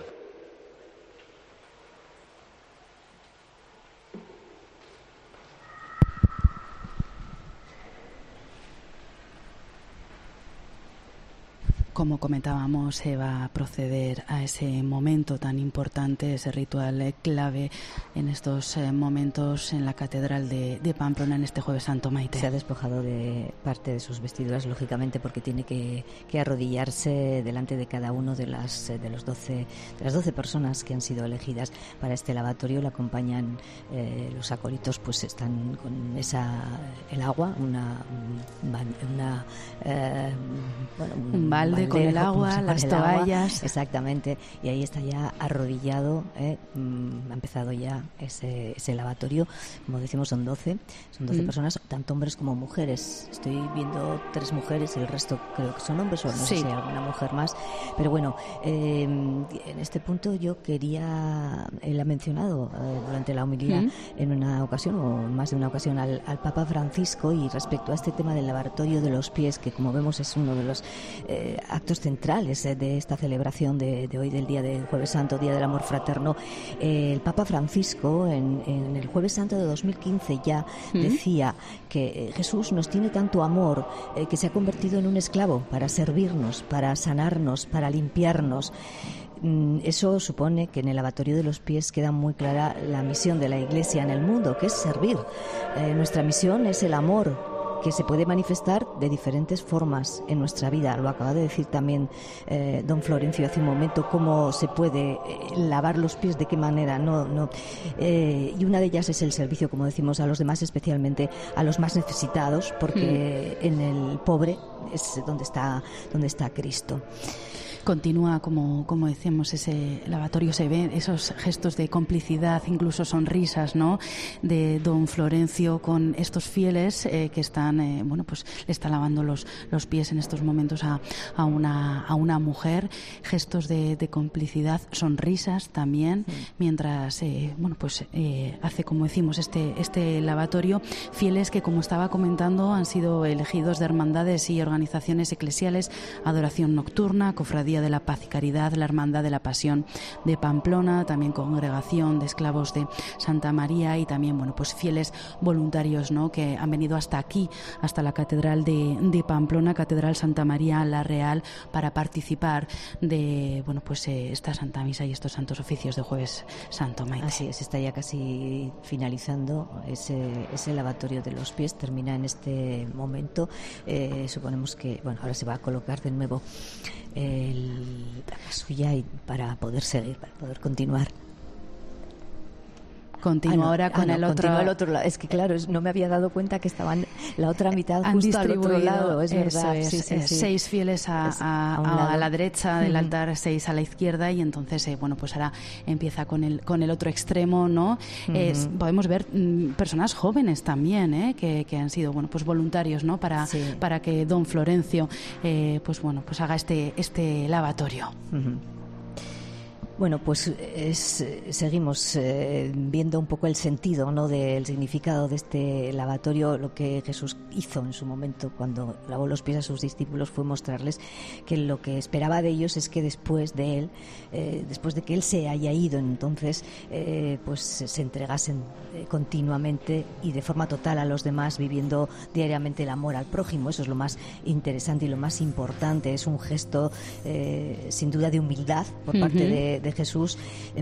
Como comentábamos, se va a proceder a ese momento tan importante, ese ritual clave en estos eh, momentos en la Catedral de, de Pamplona en este Jueves Santo, Maite.
Se ha despojado de parte de sus vestiduras, lógicamente, porque tiene que, que arrodillarse delante de cada uno de las de los doce de las doce personas que han sido elegidas para este lavatorio. Le acompañan eh, los acólitos, pues están con esa el agua, una una eh, bueno, un,
un balde con el agua, las toallas.
Exactamente, y ahí está ya arrodillado, eh, ha empezado ya ese, ese lavatorio. Como decimos, son doce, son doce mm. personas, tanto hombres como mujeres. Estoy viendo tres mujeres y el resto creo que son hombres, o no sí. sé si hay alguna mujer más. Pero bueno, eh, en este punto yo quería, él ha mencionado eh, durante la homilía mm. en una ocasión, o más de una ocasión, al, al Papa Francisco, y respecto a este tema del lavatorio de los pies, que como vemos es uno de los eh, actos centrales eh, de esta celebración de, de hoy, del Día del Jueves Santo, Día del Amor Fraterno. Eh, el Papa Francisco en, en el Jueves Santo de dos mil quince ya ¿Mm? decía que Jesús nos tiene tanto amor eh, que se ha convertido en un esclavo para servirnos, para sanarnos, para limpiarnos. Eso supone que en el lavatorio de los pies queda muy clara la misión de la Iglesia en el mundo, que es servir. Eh, nuestra misión es el amor, que se puede manifestar de diferentes formas en nuestra vida. Lo acaba de decir también eh, don Florencio hace un momento, cómo se puede eh, lavar los pies, de qué manera. No, no. Eh, y una de ellas es el servicio, como decimos, a los demás, especialmente a los más necesitados, porque mm. en el pobre es donde está, donde está Cristo.
Continúa, como, como decíamos, ese lavatorio, se ven esos gestos de complicidad, incluso sonrisas, ¿no?, de don Florencio con estos fieles eh, que están, eh, bueno, pues le está lavando los, los pies en estos momentos a, a, una, a una mujer. Gestos de, de complicidad, sonrisas también, sí. mientras, eh, bueno, pues eh, hace, como decimos, este, este lavatorio. Fieles que, como estaba comentando, han sido elegidos de hermandades y organizaciones eclesiales, adoración nocturna, cofradía de la Paz y Caridad, la Hermandad de la Pasión de Pamplona, también Congregación de Esclavos de Santa María, y también, bueno, pues fieles voluntarios, ¿no?, que han venido hasta aquí, hasta la Catedral de, de Pamplona, Catedral Santa María la Real, para participar de, bueno, pues eh, esta Santa Misa y estos santos oficios de Jueves Santo, Maite.
Así es, está ya casi finalizando ese, ese lavatorio de los pies, termina en este momento. Eh, suponemos que, bueno, ahora se va a colocar de nuevo el, la suya, y para poder seguir, para poder continuar.
Continúa ah, no,
ahora con
ah, no,
el otro.
el
otro lado. Es que claro, no me había dado cuenta que estaban la otra mitad justo al otro lado. Es verdad.
Es,
sí, sí,
eh, sí. Seis fieles a, a, a, a la derecha del uh-huh. altar, seis a la izquierda, y entonces, eh, bueno, pues ahora empieza con el con el otro extremo, ¿no? Uh-huh. Eh, podemos ver mm, personas jóvenes también, ¿eh? que, que han sido, bueno, pues voluntarios, ¿no? Para sí. para que don Florencio, eh, pues bueno, pues haga este este lavatorio.
Uh-huh. Bueno, pues es, seguimos eh, viendo un poco el sentido, ¿no?, del significado de este lavatorio. Lo que Jesús hizo en su momento cuando lavó los pies a sus discípulos fue mostrarles que lo que esperaba de ellos es que después de él, eh, después de que él se haya ido, entonces eh, pues se entregasen eh, continuamente y de forma total a los demás, viviendo diariamente el amor al prójimo. Eso es lo más interesante y lo más importante. Es un gesto eh, sin duda de humildad por parte uh-huh. de de Jesús,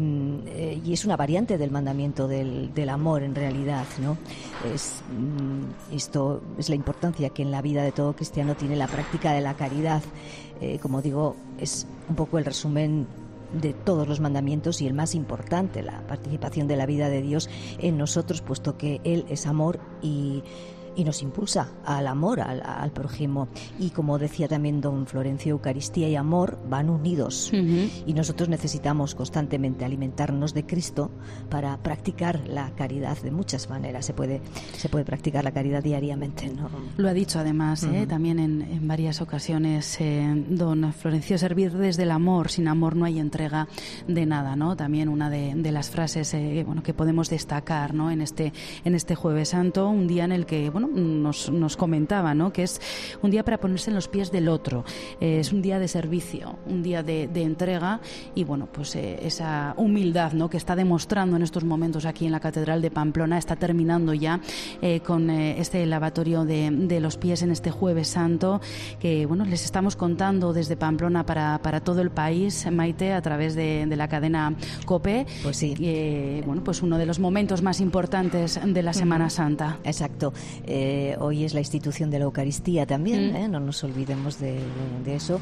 eh, y es una variante del mandamiento del, del amor en realidad, ¿no? Es, mm, esto es la importancia que en la vida de todo cristiano tiene la práctica de la caridad. Eh, como digo, es un poco el resumen de todos los mandamientos y el más importante, la participación de la vida de Dios en nosotros, puesto que Él es amor y y nos impulsa al amor al, al prójimo. Y como decía también don Florencio, Eucaristía y amor van unidos, uh-huh. y nosotros necesitamos constantemente alimentarnos de Cristo para practicar la caridad de muchas maneras. Se puede, se puede practicar la caridad diariamente, ¿no?
Lo ha dicho además, uh-huh. ¿eh? también en, en varias ocasiones, eh, don Florencio, servir desde el amor. Sin amor no hay entrega de nada, ¿no? También una de, de las frases eh, bueno, que podemos destacar, ¿no?, en este, en este Jueves Santo, un día en el que, bueno, Nos, nos comentaba, ¿no?, que es un día para ponerse en los pies del otro, eh, es un día de servicio, un día de, de entrega y, bueno, pues eh, esa humildad, ¿no?, que está demostrando en estos momentos aquí en la Catedral de Pamplona. Está terminando ya eh, con eh, este lavatorio de, de los pies en este Jueves Santo, que, bueno, les estamos contando desde Pamplona para, para todo el país, Maite, a través de, de la cadena COPE.
Pues sí.
Eh, bueno, pues uno de los momentos más importantes de la Semana Santa.
Exacto. Eh, hoy es la institución de la Eucaristía también, mm. ¿eh? No nos olvidemos de, de eso.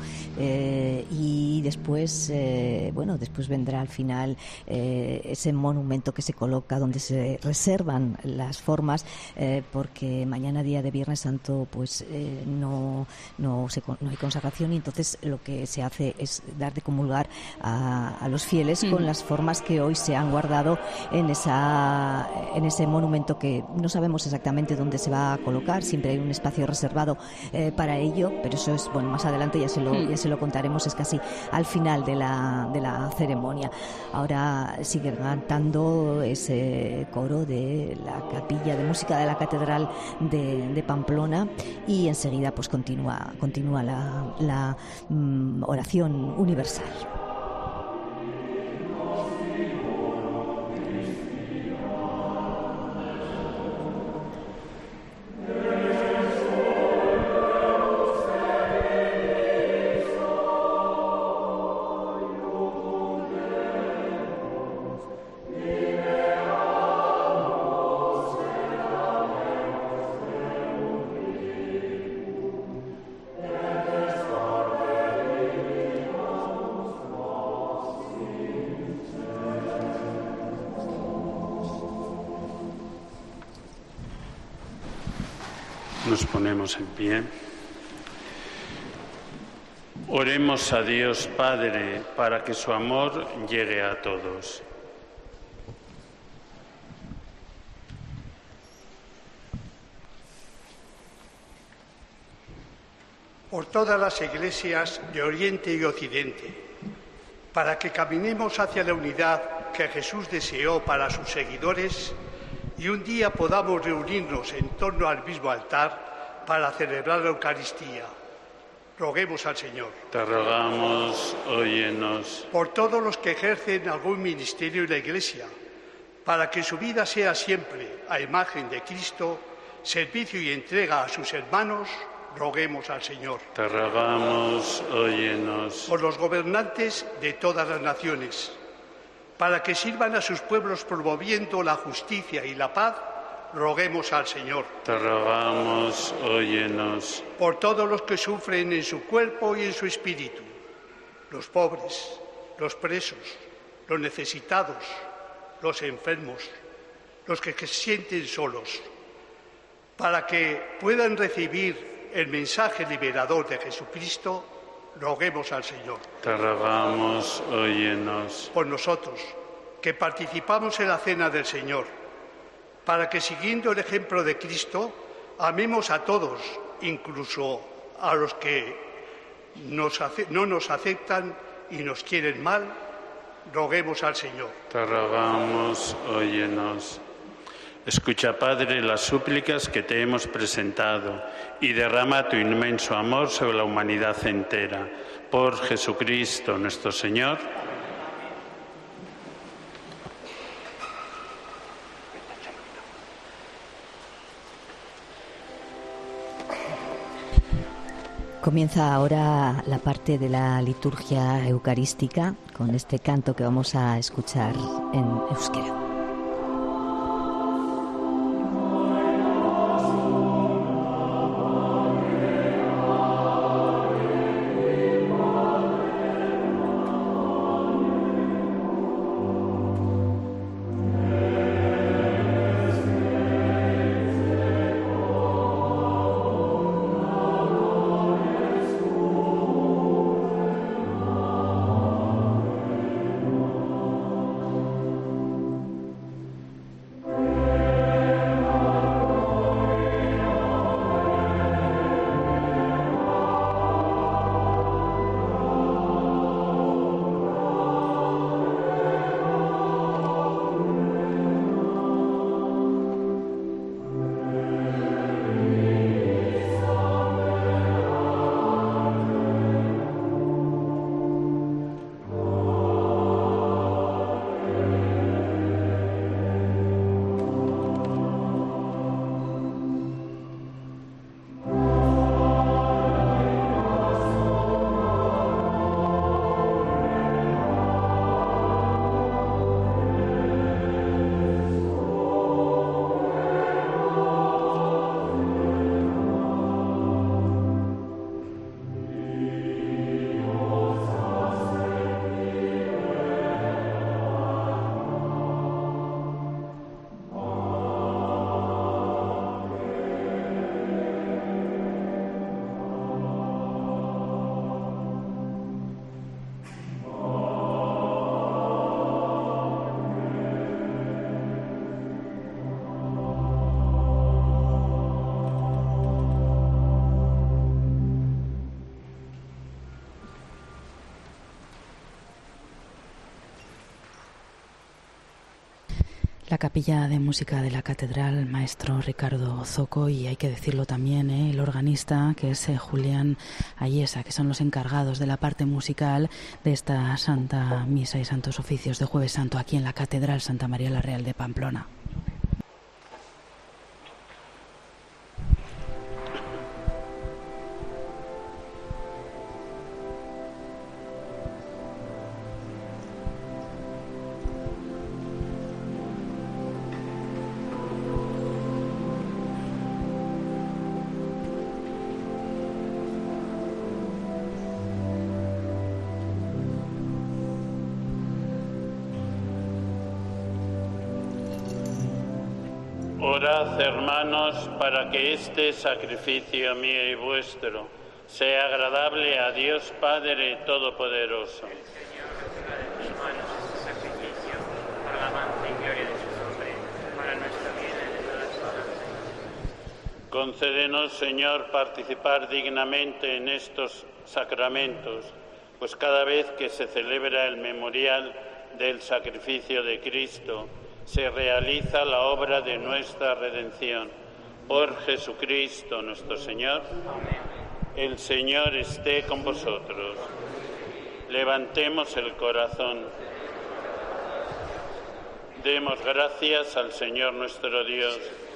Eh, y después, eh, bueno, después vendrá al final eh, ese monumento que se coloca donde se reservan las formas, eh, porque mañana, día de Viernes Santo, pues eh, no, no, se, no hay consagración, y entonces lo que se hace es dar de comulgar a, a los fieles mm. con las formas que hoy se han guardado en, esa, en ese monumento, que no sabemos exactamente dónde se va a colocar. Siempre hay un espacio reservado eh, para ello, pero eso es, bueno, más adelante ya se lo, ya se lo contaremos, es casi al final de la, de la ceremonia. Ahora sigue cantando ese coro de la capilla de música de la Catedral de, de Pamplona, y enseguida pues continúa, continúa la, la mm, oración universal.
Nos ponemos en pie. Oremos a Dios Padre para que su amor llegue a todos.
Por todas las iglesias de Oriente y Occidente, para que caminemos hacia la unidad que Jesús deseó para sus seguidores, y un día podamos reunirnos en torno al mismo altar para celebrar la Eucaristía. Roguemos al Señor.
Te rogamos, óyenos.
Por todos los que ejercen algún ministerio en la Iglesia, para que su vida sea siempre a imagen de Cristo, servicio y entrega a sus hermanos, roguemos al Señor.
Te rogamos, óyenos.
Por los gobernantes de todas las naciones, para que sirvan a sus pueblos promoviendo la justicia y la paz, roguemos al Señor.
Te rogamos, óyenos.
Por todos los que sufren en su cuerpo y en su espíritu, los pobres, los presos, los necesitados, los enfermos, los que se sienten solos, para que puedan recibir el mensaje liberador de Jesucristo, roguemos al Señor.
Te rogamos, óyenos.
Por nosotros, que participamos en la cena del Señor, para que, siguiendo el ejemplo de Cristo, amemos a todos, incluso a los que nos ace- no nos aceptan y nos quieren mal, Roguemos al Señor.
Te rogamos, óyenos. Escucha, Padre, las súplicas que te hemos presentado y derrama tu inmenso amor sobre la humanidad entera. Por Jesucristo nuestro Señor.
Comienza ahora la parte de la liturgia eucarística con este canto que vamos a escuchar en euskera.
La capilla de música de la catedral, maestro Ricardo Zoco, y hay que decirlo también, ¿eh? el organista, que es eh, Julián Ayesa, que son los encargados de la parte musical de esta Santa Misa y Santos Oficios de Jueves Santo aquí en la Catedral Santa María la Real de Pamplona.
Orad, hermanos, para que este sacrificio mío y vuestro sea agradable a Dios Padre Todopoderoso.
El Señor reciba de tus manos este sacrificio, para la alabanza y gloria de su nombre, para nuestro bien y de todas sus almas.
Concédenos, Señor, participar dignamente en estos sacramentos, pues cada vez que se celebra el memorial del sacrificio de Cristo, se realiza la obra de nuestra redención. Por Jesucristo nuestro Señor.
Amén.
El Señor esté con vosotros. Levantemos el corazón. Demos gracias al Señor nuestro Dios.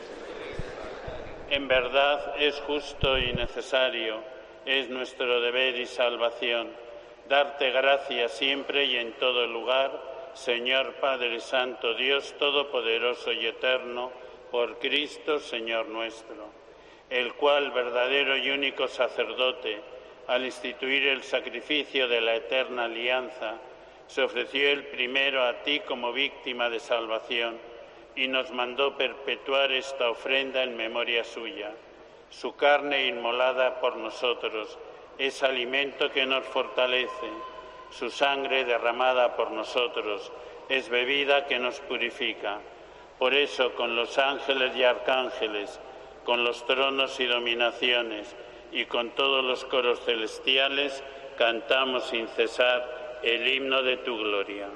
En verdad es justo y necesario, es nuestro deber y salvación, darte gracias siempre y en todo lugar, Señor Padre Santo, Dios Todopoderoso y Eterno, por Cristo, Señor nuestro, el cual, verdadero y único sacerdote, al instituir el sacrificio de la eterna alianza, se ofreció el primero a ti como víctima de salvación y nos mandó perpetuar esta ofrenda en memoria suya. Su carne inmolada por nosotros es alimento que nos fortalece. Su sangre derramada por nosotros es bebida que nos purifica. Por eso, con los ángeles y arcángeles, con los tronos y dominaciones y con todos los coros celestiales, cantamos sin cesar el himno de tu gloria.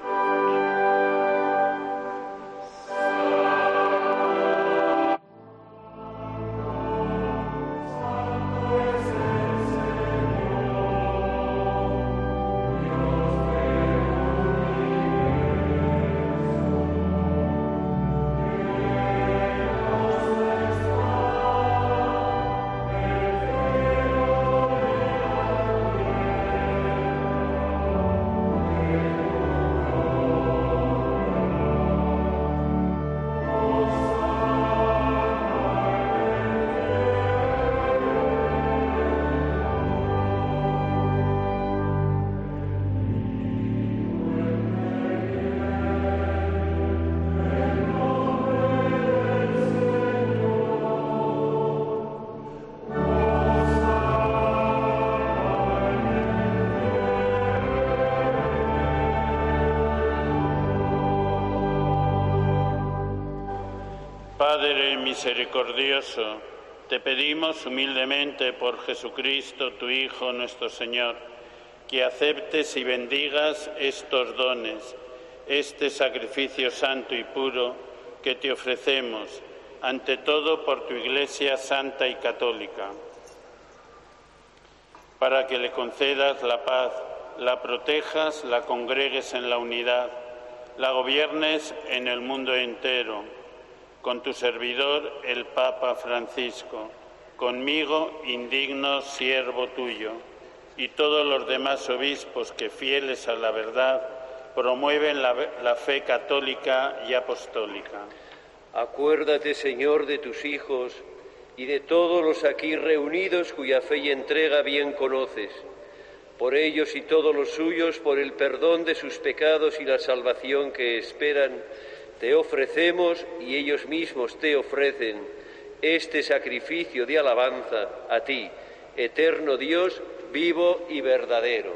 Padre misericordioso, te pedimos humildemente por Jesucristo, tu Hijo, nuestro Señor, que aceptes y bendigas estos dones, este sacrificio santo y puro que te ofrecemos, ante todo por tu Iglesia santa y católica, para que le concedas la paz, la protejas, la congregues en la unidad, la gobiernes en el mundo entero, con tu servidor, el Papa Francisco, conmigo, indigno siervo tuyo, y todos los demás obispos que, fieles a la verdad, promueven la, la fe católica y apostólica.
Acuérdate, Señor, de tus hijos y de todos los aquí reunidos cuya fe y entrega bien conoces. Por ellos y todos los suyos, por el perdón de sus pecados y la salvación que esperan, te ofrecemos y ellos mismos te ofrecen este sacrificio de alabanza a ti, eterno Dios, vivo y verdadero.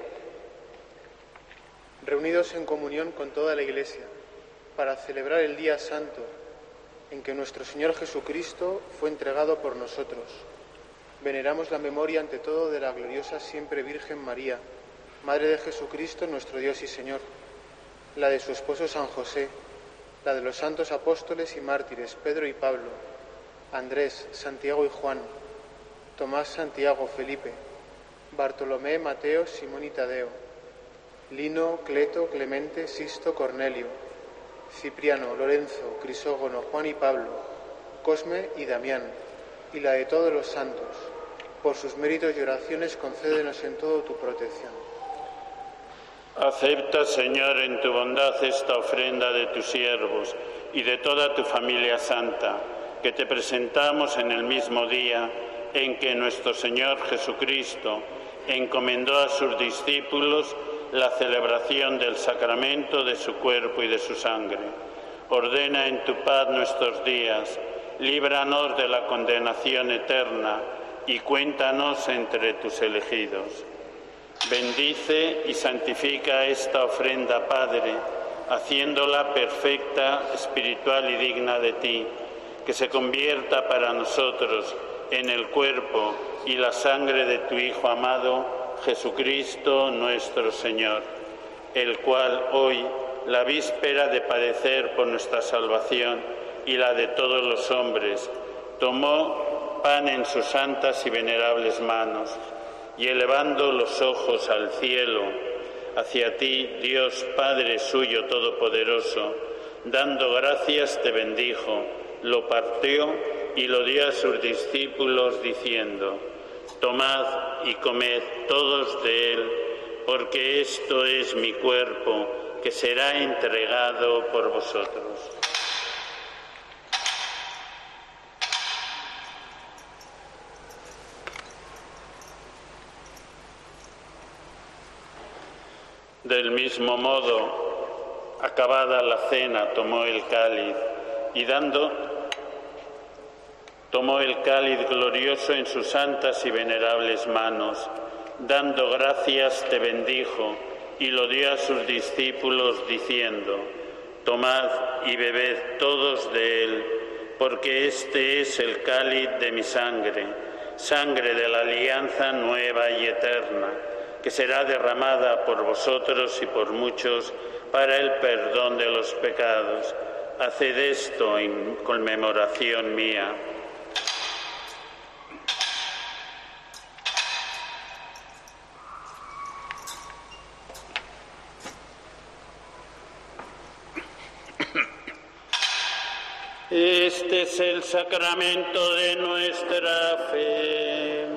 Reunidos en comunión con toda la Iglesia, para celebrar el día santo en que nuestro Señor Jesucristo fue entregado por nosotros, veneramos la memoria ante todo de la gloriosa siempre Virgen María, Madre de Jesucristo, nuestro Dios y Señor, la de su esposo San José, la de los santos apóstoles y mártires Pedro y Pablo, Andrés, Santiago y Juan, Tomás, Santiago, Felipe, Bartolomé, Mateo, Simón y Tadeo, Lino, Cleto, Clemente, Sisto, Cornelio, Cipriano, Lorenzo, Crisógono, Juan y Pablo, Cosme y Damián, y la de todos los santos. Por sus méritos y oraciones concédenos en todo tu protección.
Acepta, Señor, en tu bondad esta ofrenda de tus siervos y de toda tu familia santa, que te presentamos en el mismo día en que nuestro Señor Jesucristo encomendó a sus discípulos la celebración del sacramento de su cuerpo y de su sangre. Ordena en tu paz nuestros días, líbranos de la condenación eterna y cuéntanos entre tus elegidos. Bendice y santifica esta ofrenda, Padre, haciéndola perfecta, espiritual y digna de ti, que se convierta para nosotros en el cuerpo y la sangre de tu Hijo amado, Jesucristo nuestro Señor, el cual hoy, la víspera de padecer por nuestra salvación y la de todos los hombres, tomó pan en sus santas y venerables manos, y elevando los ojos al cielo, hacia ti, Dios Padre suyo todopoderoso, dando gracias te bendijo, lo partió y lo dio a sus discípulos diciendo: tomad y comed todos de él, porque esto es mi cuerpo, que será entregado por vosotros. Del mismo modo, acabada la cena, tomó el cáliz y dando, tomó el cáliz glorioso en sus santas y venerables manos, dando gracias te bendijo y lo dio a sus discípulos diciendo: tomad y bebed todos de él, porque este es el cáliz de mi sangre, sangre de la alianza nueva y eterna, que será derramada por vosotros y por muchos para el perdón de los pecados. Haced esto en conmemoración mía. Este es el sacramento de nuestra fe.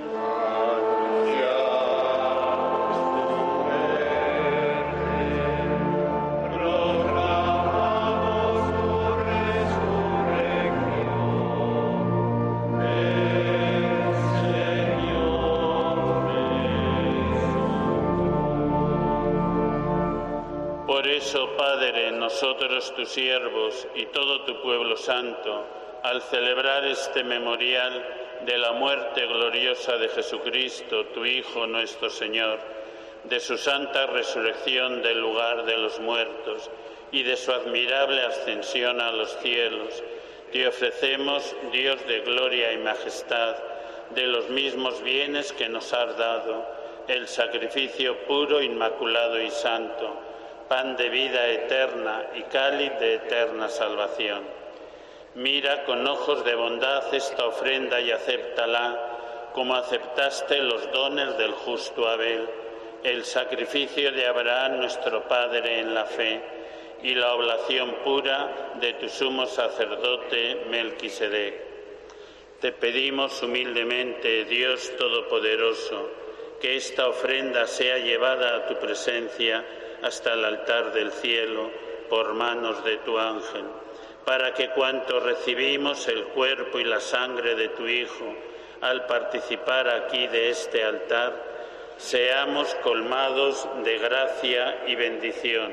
Por eso, Padre, nosotros tus siervos y todo tu pueblo santo, al celebrar este memorial de la muerte gloriosa de Jesucristo, tu Hijo nuestro Señor, de su santa resurrección del lugar de los muertos y de su admirable ascensión a los cielos, te ofrecemos, Dios de gloria y majestad, de los mismos bienes que nos has dado, el sacrificio puro, inmaculado y santo, pan de vida eterna y cáliz de eterna salvación. Mira con ojos de bondad esta ofrenda y acéptala, como aceptaste los dones del justo Abel, el sacrificio de Abraham nuestro Padre en la fe, y la oblación pura de tu sumo sacerdote Melquisedec. Te pedimos humildemente, Dios Todopoderoso, que esta ofrenda sea llevada a tu presencia hasta el altar del cielo por manos de tu ángel, para que cuanto recibimos el cuerpo y la sangre de tu Hijo, al participar aquí de este altar, seamos colmados de gracia y bendición.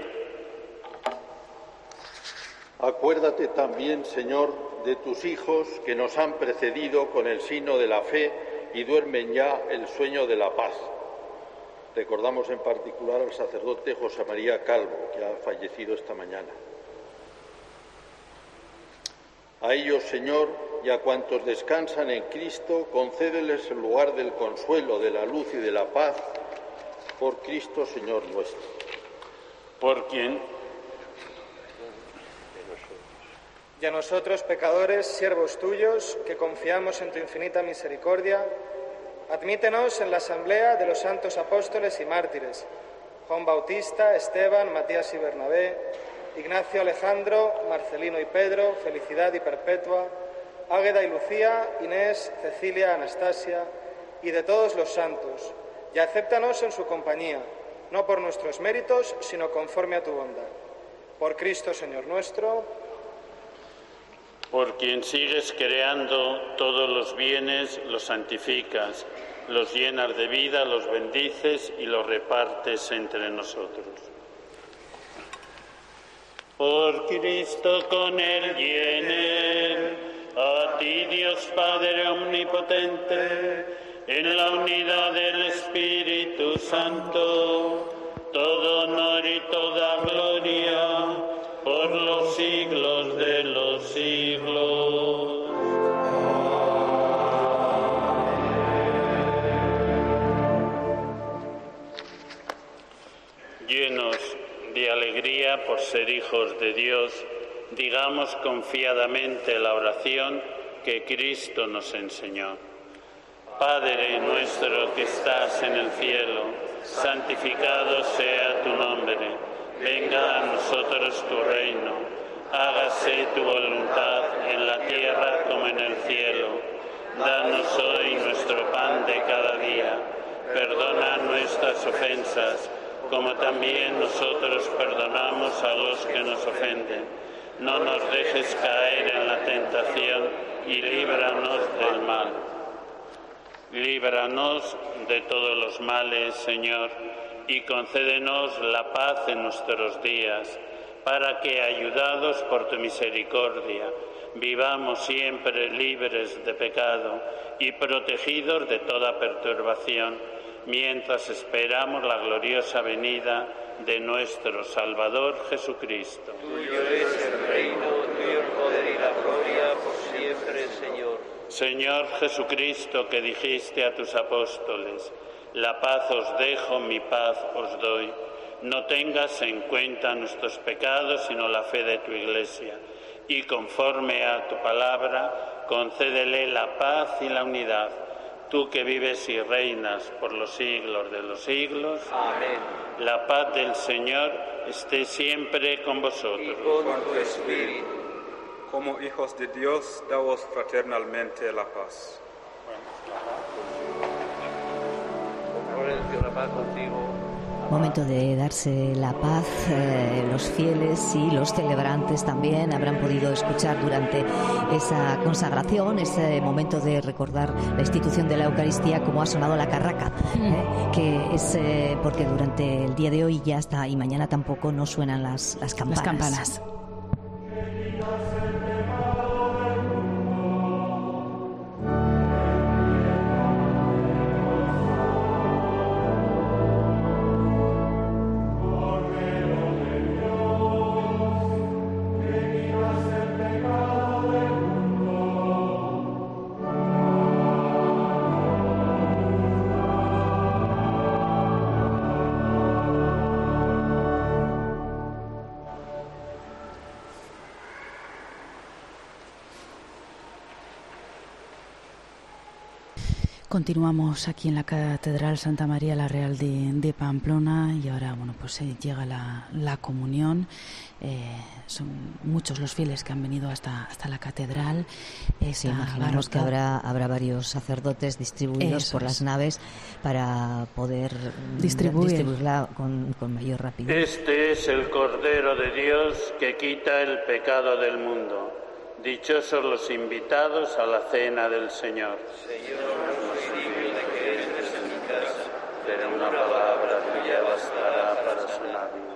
Acuérdate también, Señor, de tus hijos que nos han precedido con el signo de la fe y duermen ya el sueño de la paz. Recordamos en particular al sacerdote José María Calvo, que ha fallecido esta mañana. A ellos, Señor, y a cuantos descansan en Cristo, concédeles el lugar del consuelo, de la luz y de la paz, por Cristo, Señor nuestro.
Por quien.
Y a nosotros, pecadores, siervos tuyos, que confiamos en tu infinita misericordia, admítenos en la asamblea de los santos apóstoles y mártires, Juan Bautista, Esteban, Matías y Bernabé, Ignacio, Alejandro, Marcelino y Pedro, Felicidad y Perpetua, Águeda y Lucía, Inés, Cecilia, Anastasia, y de todos los santos, y acéptanos en su compañía, no por nuestros méritos, sino conforme a tu bondad. Por Cristo, Señor nuestro.
Por quien sigues creando todos los bienes, los santificas, los llenas de vida, los bendices y los repartes entre nosotros. Por Cristo, con Él y en Él, a ti, Dios Padre omnipotente, en la unidad del Espíritu Santo, todo honor y toda gloria, por los siglos de los siglos. Llenos de alegría por ser hijos de Dios, digamos confiadamente la oración que Cristo nos enseñó. Padre nuestro que estás en el cielo, santificado sea tu nombre. Venga a nosotros tu reino, hágase tu voluntad en la tierra como en el cielo. Danos hoy nuestro pan de cada día, perdona nuestras ofensas, como también nosotros perdonamos a los que nos ofenden. No nos dejes caer en la tentación y líbranos del mal. Líbranos de todos los males, Señor, y concédenos la paz en nuestros días, para que, ayudados por tu misericordia, vivamos siempre libres de pecado y protegidos de toda perturbación, mientras esperamos la gloriosa venida de nuestro Salvador Jesucristo.
Tuyo es el reino, tuyo el poder y la gloria por siempre, Señor.
Señor Jesucristo, que dijiste a tus apóstoles: La paz os dejo, mi paz os doy. No tengas en cuenta nuestros pecados, sino la fe de tu Iglesia. Y conforme a tu palabra, concédele la paz y la unidad. Tú que vives y reinas por los siglos de los siglos.
Amén.
La paz del Señor esté siempre con vosotros.
Y con tu espíritu.
Como hijos de Dios, daos fraternalmente la paz.
Florencio, la paz contigo.
Momento de darse la paz. Eh, los fieles y los celebrantes también habrán podido escuchar durante esa consagración, ese momento de recordar la institución de la Eucaristía, como ha sonado la carraca, eh, que es eh, porque durante el día de hoy ya está y mañana tampoco no suenan las, las campanas.
Las campanas. Continuamos aquí en la Catedral Santa María la Real de, de Pamplona y ahora bueno pues eh, llega la, la comunión. Eh, son muchos los fieles que han venido hasta, hasta la catedral.
Sí, imaginamos que habrá, habrá varios sacerdotes distribuidos
Eso
por
es.
las naves para poder
Distribuir.
distribuirla con, con mayor rapidez.
Este es el Cordero de Dios que quita el pecado del mundo. Dichosos los invitados a la cena del Señor.
Señor, no soy digno de que entres en mi casa,
Pero una palabra tuya bastará para sanarme.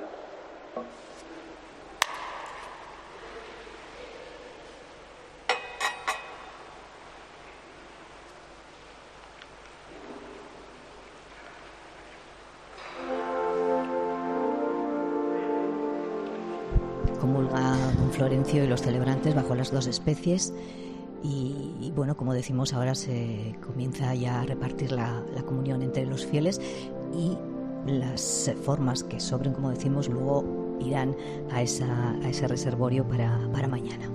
Comulga don Florencio y los celebrantes bajo las dos especies y, y bueno, como decimos, ahora se comienza ya a repartir la, la comunión entre los fieles y las formas que sobren, como decimos, luego irán a, esa, a ese reservorio para, para mañana.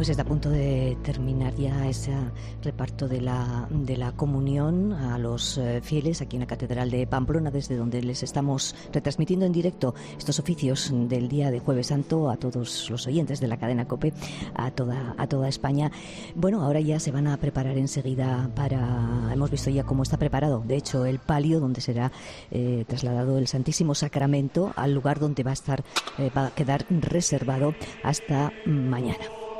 Pues está a punto de terminar ya ese reparto de la, de la comunión a los eh, fieles aquí en la Catedral de Pamplona, desde donde les estamos retransmitiendo en directo estos oficios del día de Jueves Santo a todos los oyentes de la cadena COPE, a toda, a toda España. Bueno, ahora ya se van a preparar enseguida para... Hemos visto ya cómo está preparado, de hecho, el palio donde será eh, trasladado el Santísimo Sacramento al lugar donde va a estar, eh, va a quedar reservado hasta mañana.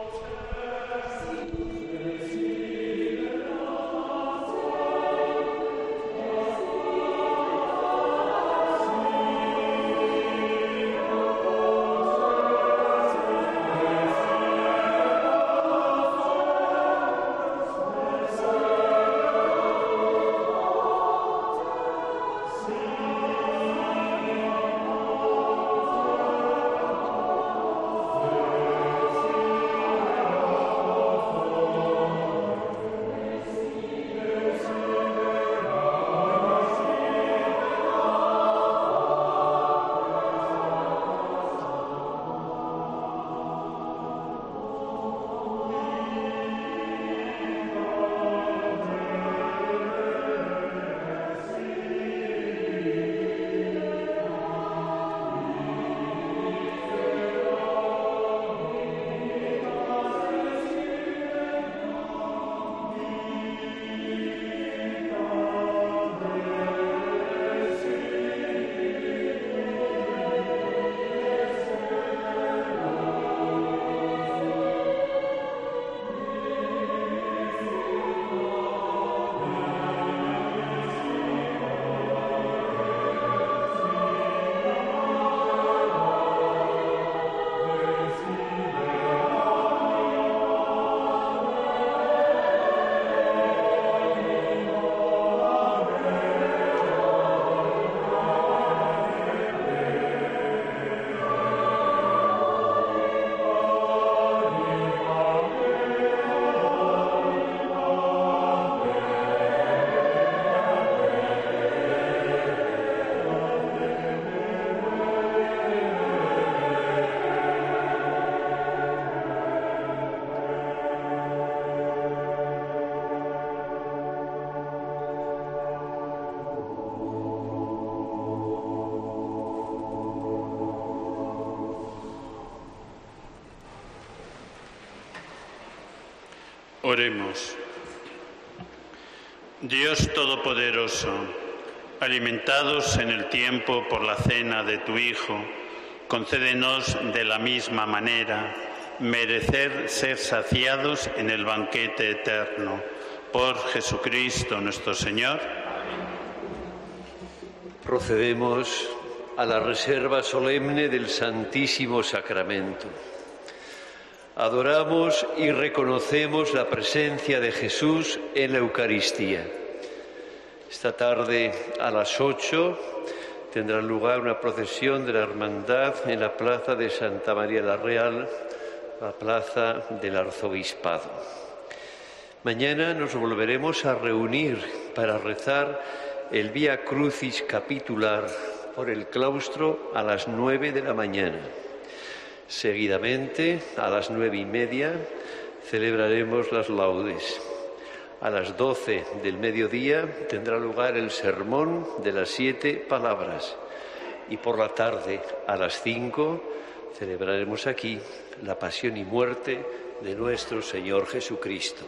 Oremos. Dios Todopoderoso, alimentados en el tiempo por la cena de tu Hijo, concédenos de la misma manera merecer ser saciados en el banquete eterno. Por Jesucristo nuestro Señor.
Procedemos a la reserva solemne del Santísimo Sacramento. Adoramos y reconocemos la presencia de Jesús en la Eucaristía. Esta tarde a las ocho tendrá lugar una procesión de la Hermandad en la plaza de Santa María la Real, la plaza del Arzobispado. Mañana nos volveremos a reunir para rezar el Vía Crucis capitular por el claustro a las nueve de la mañana. Seguidamente, a las nueve y media, celebraremos las laudes. A las doce del mediodía tendrá lugar el sermón de las siete palabras. Y por la tarde, a las cinco, celebraremos aquí la pasión y muerte de nuestro Señor Jesucristo.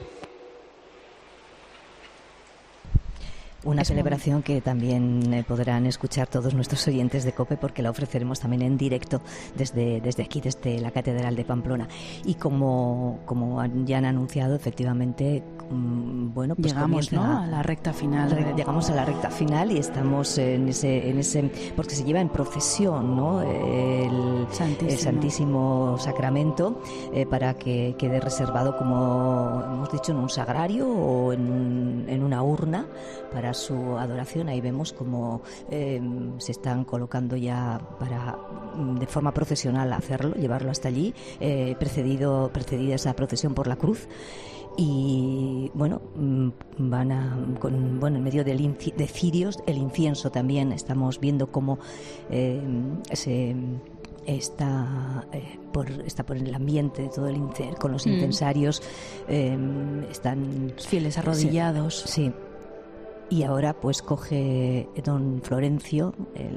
Una celebración que también eh, podrán escuchar todos nuestros oyentes de COPE, porque la ofreceremos también en directo desde, desde aquí, desde la Catedral de Pamplona. Y como, como han, ya han anunciado, efectivamente, mmm, bueno, pues
llegamos,
comienza,
¿no?, a la recta final.
Re, llegamos a la recta final y estamos en ese, en ese, porque se lleva en procesión, ¿no?, el Santísimo, el Santísimo Sacramento, eh, para que quede reservado, como hemos dicho, en un sagrario o en, un, en una urna para su adoración. Ahí vemos cómo eh, se están colocando ya para, de forma procesional, hacerlo, llevarlo hasta allí, eh, precedido, precedida esa procesión por la cruz. Y bueno, van a, con, bueno, en medio del inci, de cirios, el incienso también, estamos viendo cómo eh, se está, eh, por, está por el ambiente de todo el incensario, con los incensarios, eh, están
fieles arrodillados.
Sí, sí. Y ahora pues coge don Florencio,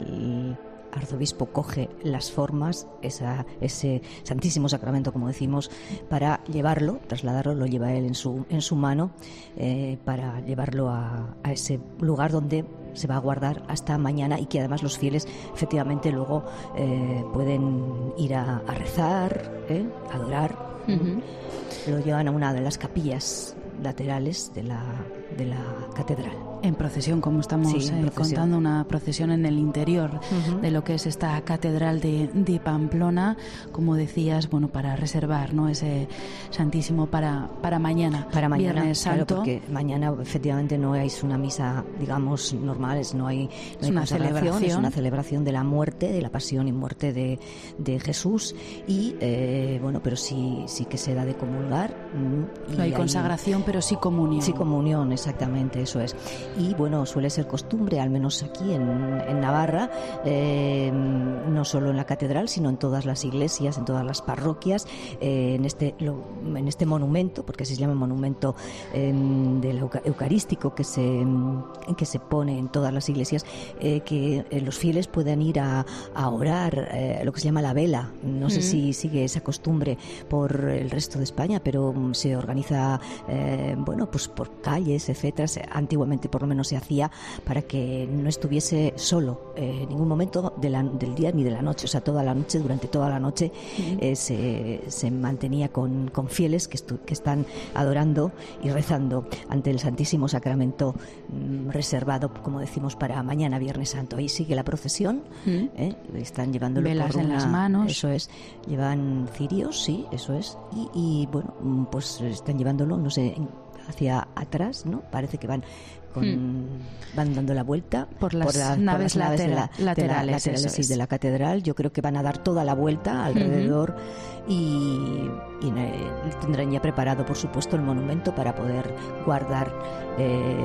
el arzobispo, coge las formas, esa, ese Santísimo Sacramento, como decimos, para llevarlo, trasladarlo, lo lleva él en su, en su mano, eh, para llevarlo a, a ese lugar donde se va a guardar hasta mañana, y que además los fieles efectivamente luego eh, pueden ir a, a rezar, ¿eh? a adorar. Uh-huh. Lo llevan a una de las capillas laterales de la, de la catedral.
En procesión, como estamos
sí,
eh, contando, una procesión en el interior uh-huh. de lo que es esta catedral de, de Pamplona, como decías, bueno, para reservar, ¿no?, ese Santísimo para, para mañana,
para mañana,
Viernes Santo.
Claro, porque mañana efectivamente no es una misa, digamos, normal, es, no hay, no
es
hay
una celebración,
es una celebración de la muerte, de la pasión y muerte de, de Jesús, y eh, bueno, pero sí, sí que se da de comulgar.
Y no hay consagración, pero sí comunión.
Sí, comunión, exactamente, eso es. Y bueno, suele ser costumbre, al menos aquí en, en Navarra, eh, no solo en la catedral, sino en todas las iglesias, en todas las parroquias, eh, en este lo, en este monumento, porque se llama monumento eh, del eucarístico que se que se pone en todas las iglesias, eh, que eh, los fieles puedan ir a, a orar, eh, lo que se llama la vela. No mm. sé si sigue esa costumbre por el resto de España, pero um, se organiza, eh, bueno, pues por calles, etcétera. Antiguamente por lo menos se hacía para que no estuviese solo eh, en ningún momento de la, del día ni de la noche, o sea, toda la noche, durante toda la noche uh-huh. eh, se, se mantenía con, con fieles que, estu- que están adorando y rezando ante el Santísimo Sacramento, mmm, reservado, como decimos, para mañana, Viernes Santo. Ahí sigue la procesión, uh-huh. ¿eh? Están llevándolo
velas
por
en
una,
las manos,
eso es, llevan cirios, sí, eso es, y, y bueno, pues están llevándolo, no sé, hacia atrás, ¿no? Parece que van con, hmm. van dando la vuelta
por las, por las naves, por las naves latera, de la, laterales,
de la, laterales sí, de la catedral. Yo creo que van a dar toda la vuelta alrededor uh-huh. y, y eh, tendrán ya preparado, por supuesto, el monumento para poder guardar eh,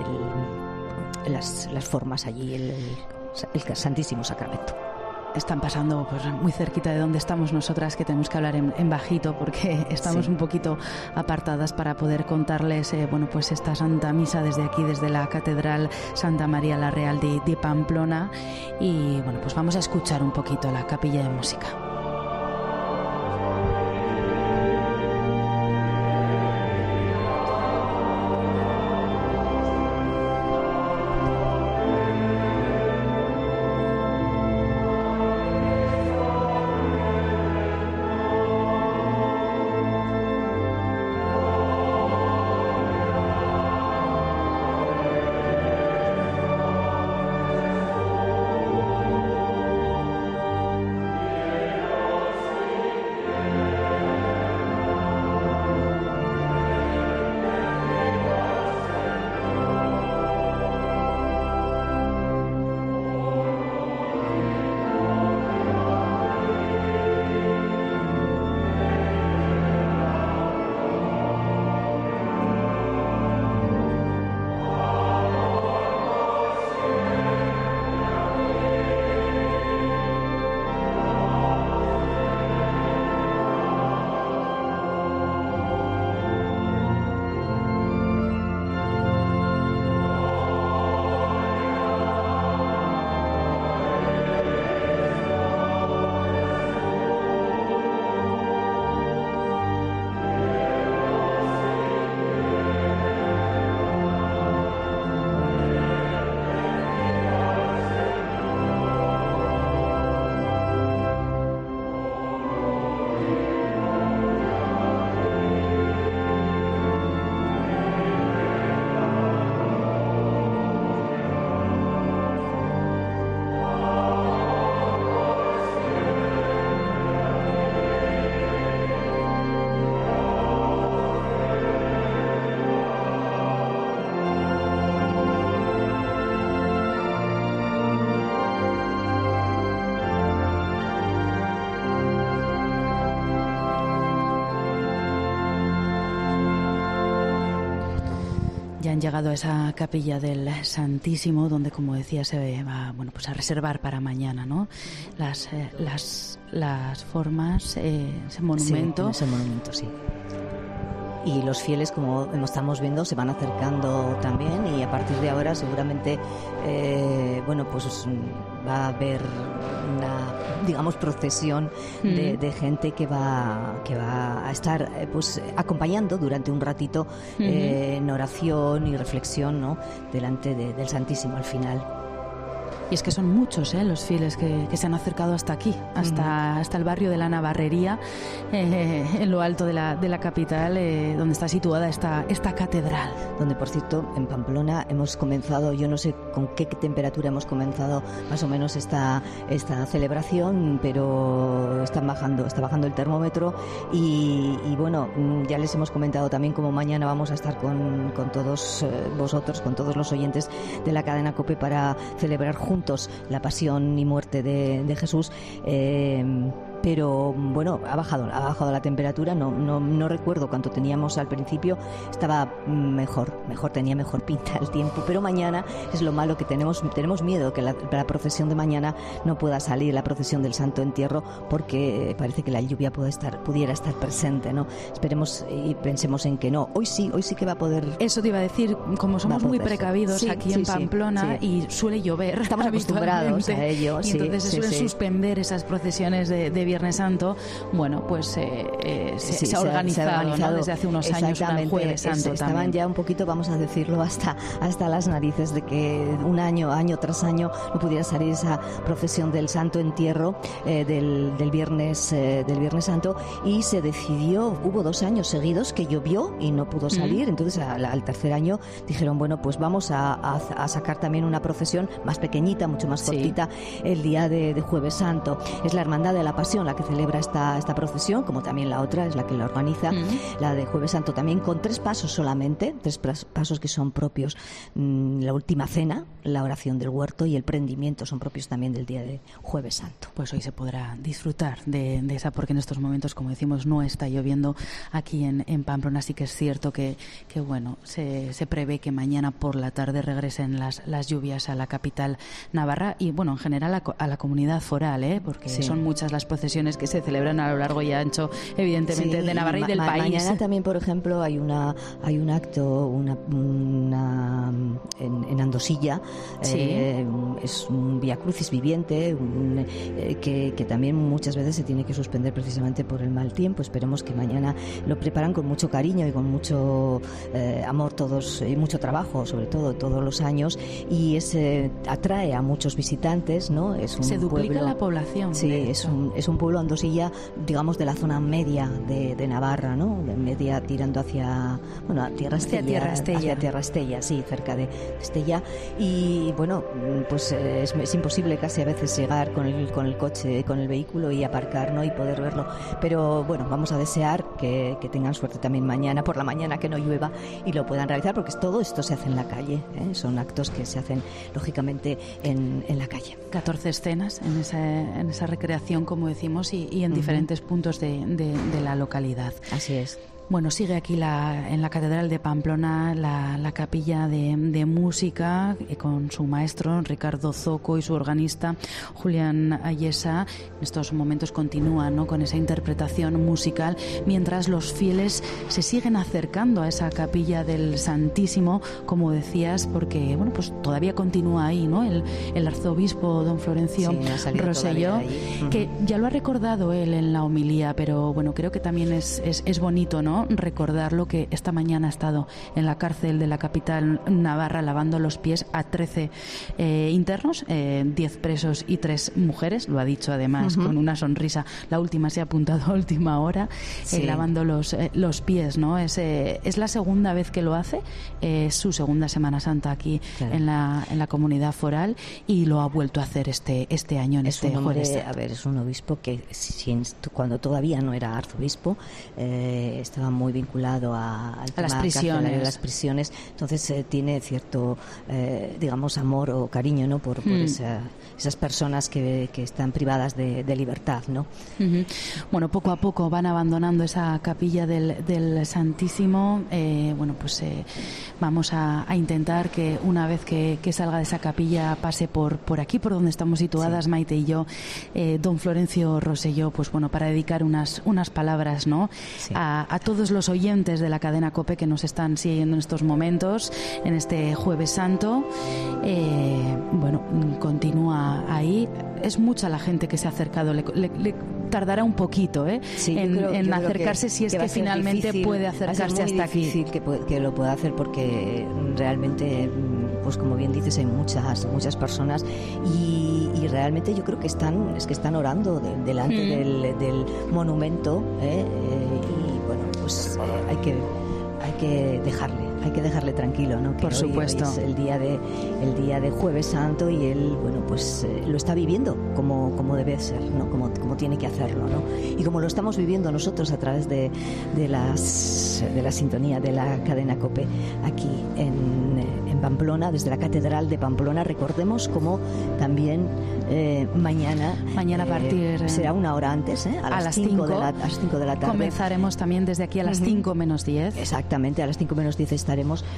el, las, las formas allí, el, el, el Santísimo Sacramento.
Están pasando pues muy cerquita de donde estamos nosotras, que tenemos que hablar en, en bajito porque estamos sí. un poquito apartadas para poder contarles eh, bueno, pues esta Santa Misa desde aquí, desde la Catedral Santa María la Real de, de Pamplona. Y bueno, pues vamos a escuchar un poquito la capilla de música. Ya han llegado a esa capilla del Santísimo, donde, como decía, se va, bueno, pues a reservar para mañana, ¿no? Las eh, las las formas, eh, ese monumento.
Sí, ese monumento, sí. Y los fieles, como estamos viendo, se van acercando también, y a partir de ahora seguramente eh, bueno, pues va a haber una, digamos, procesión de, de gente que va que va a estar eh, pues acompañando durante un ratito eh, en oración y reflexión, ¿no?, delante de, del Santísimo al final.
Y es que son muchos ¿eh? los fieles que, que se han acercado hasta aquí, hasta, uh-huh. hasta el barrio de la Navarrería, eh, en lo alto de la, de la capital, eh, donde está situada esta, esta catedral.
Donde, por cierto, en Pamplona hemos comenzado, yo no sé con qué temperatura hemos comenzado más o menos esta, esta celebración, pero están bajando, está bajando el termómetro y, y bueno, ya les hemos comentado también cómo mañana vamos a estar con, con todos eh, vosotros, con todos los oyentes de la cadena COPE para celebrar juntos la pasión y muerte de, de Jesús. Eh, pero bueno, ha bajado, ha bajado la temperatura, no, no, no recuerdo cuánto teníamos al principio, estaba mejor, mejor, tenía mejor pinta el tiempo, pero mañana es lo malo que tenemos, tenemos miedo que la, la procesión de mañana no pueda salir, la procesión del Santo Entierro, porque parece que la lluvia puede estar, pudiera estar presente, ¿no? Esperemos y pensemos en que no, hoy sí, hoy sí que va a poder.
Eso te iba a decir, como somos muy precavidos sí, aquí sí, en Pamplona sí, sí. y suele llover,
estamos acostumbrados a ello,
y
sí,
entonces se
sí,
suelen
sí.
suspender esas procesiones de, de Viernes Santo. Bueno, pues eh, eh, se,
sí,
se, ha organizado,
se ha organizado,
¿no?, desde hace unos años un Jueves Santo.
Es, estaban
también.
ya un poquito, vamos a decirlo, hasta hasta las narices de que un año, año tras año no pudiera salir esa procesión del Santo Entierro eh, del, del viernes eh, del Viernes Santo, y se decidió, hubo dos años seguidos que llovió y no pudo salir, mm. entonces al, al tercer año dijeron, bueno, pues vamos a, a, a sacar también una procesión más pequeñita, mucho más cortita, sí. el día de, de Jueves Santo. Es la Hermandad de la Pasión la que celebra esta esta procesión, como también la otra es la que la organiza, mm. la de Jueves Santo, también con tres pasos solamente, tres pasos que son propios, mmm, la Última Cena, la oración del huerto y el prendimiento son propios también del día de Jueves Santo.
Pues hoy se podrá disfrutar de, de esa, porque en estos momentos, como decimos, no está lloviendo aquí en, en Pamplona, así que es cierto que, que bueno, se, se prevé que mañana por la tarde regresen las, las lluvias a la capital navarra y, bueno, en general a, a la comunidad foral, ¿eh? porque sí. son muchas las procesiones que se celebran a lo largo y ancho, evidentemente, sí, de Navarra y del
ma-
país.
Mañana también, por ejemplo, hay una hay un acto una, una en, en Andosilla, sí. eh, es un Vía Crucis viviente, un, eh, que, que también muchas veces se tiene que suspender precisamente por el mal tiempo. Esperemos que mañana lo preparan con mucho cariño y con mucho eh, amor todos, y mucho trabajo, sobre todo todos los años, y es, eh, atrae a muchos visitantes, ¿no? Es un
se duplica
pueblo,
la población.
Sí, es un, es un pueblo Andosilla, digamos, de la zona media de, de Navarra, ¿no? De media tirando hacia, bueno, a Tierra Estella,
hacia Tierra Estella,
hacia Tierra Estella, sí, cerca de Estella. Y bueno, pues es, es imposible casi a veces llegar con el, con el coche, con el vehículo y aparcar, ¿no? Y poder verlo. Pero bueno, vamos a desear que, que tengan suerte también mañana, por la mañana, que no llueva y lo puedan realizar, porque todo esto se hace en la calle, ¿eh? Son actos que se hacen lógicamente en, en la calle.
catorce escenas en esa, en esa recreación, como decimos, y, y en uh-huh. diferentes puntos de, de, de la localidad.
Así es.
Bueno, sigue aquí la, en la Catedral de Pamplona la, la capilla de, de música eh, con su maestro Ricardo Zoco y su organista Julián Ayesa. En estos momentos continúan, ¿no?, con esa interpretación musical, mientras los fieles se siguen acercando a esa capilla del Santísimo, como decías, porque bueno, pues todavía continúa ahí, ¿no? El, el arzobispo don Florencio sí, Rosselló, uh-huh. que ya lo ha recordado él en la homilía, pero bueno, creo que también es, es, es bonito, ¿no?, recordarlo, que esta mañana ha estado en la cárcel de la capital navarra lavando los pies a trece eh, internos, eh, diez presos y tres mujeres, lo ha dicho además uh-huh. con una sonrisa. La última se ha apuntado a última hora, sí. eh, lavando los, eh, los pies, ¿no? Es, eh, es la segunda vez que lo hace, eh, es su segunda Semana Santa aquí claro. en la en la comunidad foral, y lo ha vuelto a hacer este este año en
es
este
un hombre,
jueves.
A ver, es un obispo que si, cuando todavía no era arzobispo eh, estaba estaba muy vinculado a, al
a las prisiones.
de las prisiones, entonces eh, tiene cierto, eh, digamos, amor o cariño, ¿no? Por, por mm. esa, esas personas que, que están privadas de, de libertad, ¿no?
Uh-huh. Bueno, poco a poco van abandonando esa capilla del, del Santísimo. Eh, bueno, pues eh, vamos a, a intentar que una vez que, que salga de esa capilla pase por, por aquí, por donde estamos situadas, sí. Maite y yo, eh, don Florencio Rosselló, pues bueno, para dedicar unas, unas palabras, ¿no? Sí. A, a todos los oyentes de la cadena COPE que nos están siguiendo en estos momentos, en este Jueves Santo. Eh, bueno, continúa ahí. Es mucha la gente que se ha acercado. Le, le, le tardará un poquito, ¿eh? Sí, en, creo, en acercarse, que, si es que, que finalmente difícil, puede acercarse hasta aquí.
Es difícil que, que lo pueda hacer, porque realmente, pues como bien dices, hay muchas muchas personas y, y realmente yo creo que están es que están orando de, delante mm. del, del monumento, ¿eh? Eh, y bueno, pues eh, hay que hay que dejarle hay que dejarle tranquilo, ¿no? Que
Por
hoy,
supuesto.
Hoy es el día de el día de Jueves Santo y él, bueno, pues eh, lo está viviendo como como debe ser, ¿no? Como como tiene que hacerlo, ¿no? Y como lo estamos viviendo nosotros a través de de las de la sintonía de la cadena COPE aquí en, en Pamplona, desde la Catedral de Pamplona. Recordemos como también eh, mañana
mañana a partir
eh, será una hora antes, ¿eh? A,
a
las cinco de la a las cinco de la tarde.
Comenzaremos también desde aquí a las cinco uh-huh. menos diez.
Exactamente, a las cinco menos diez estaremos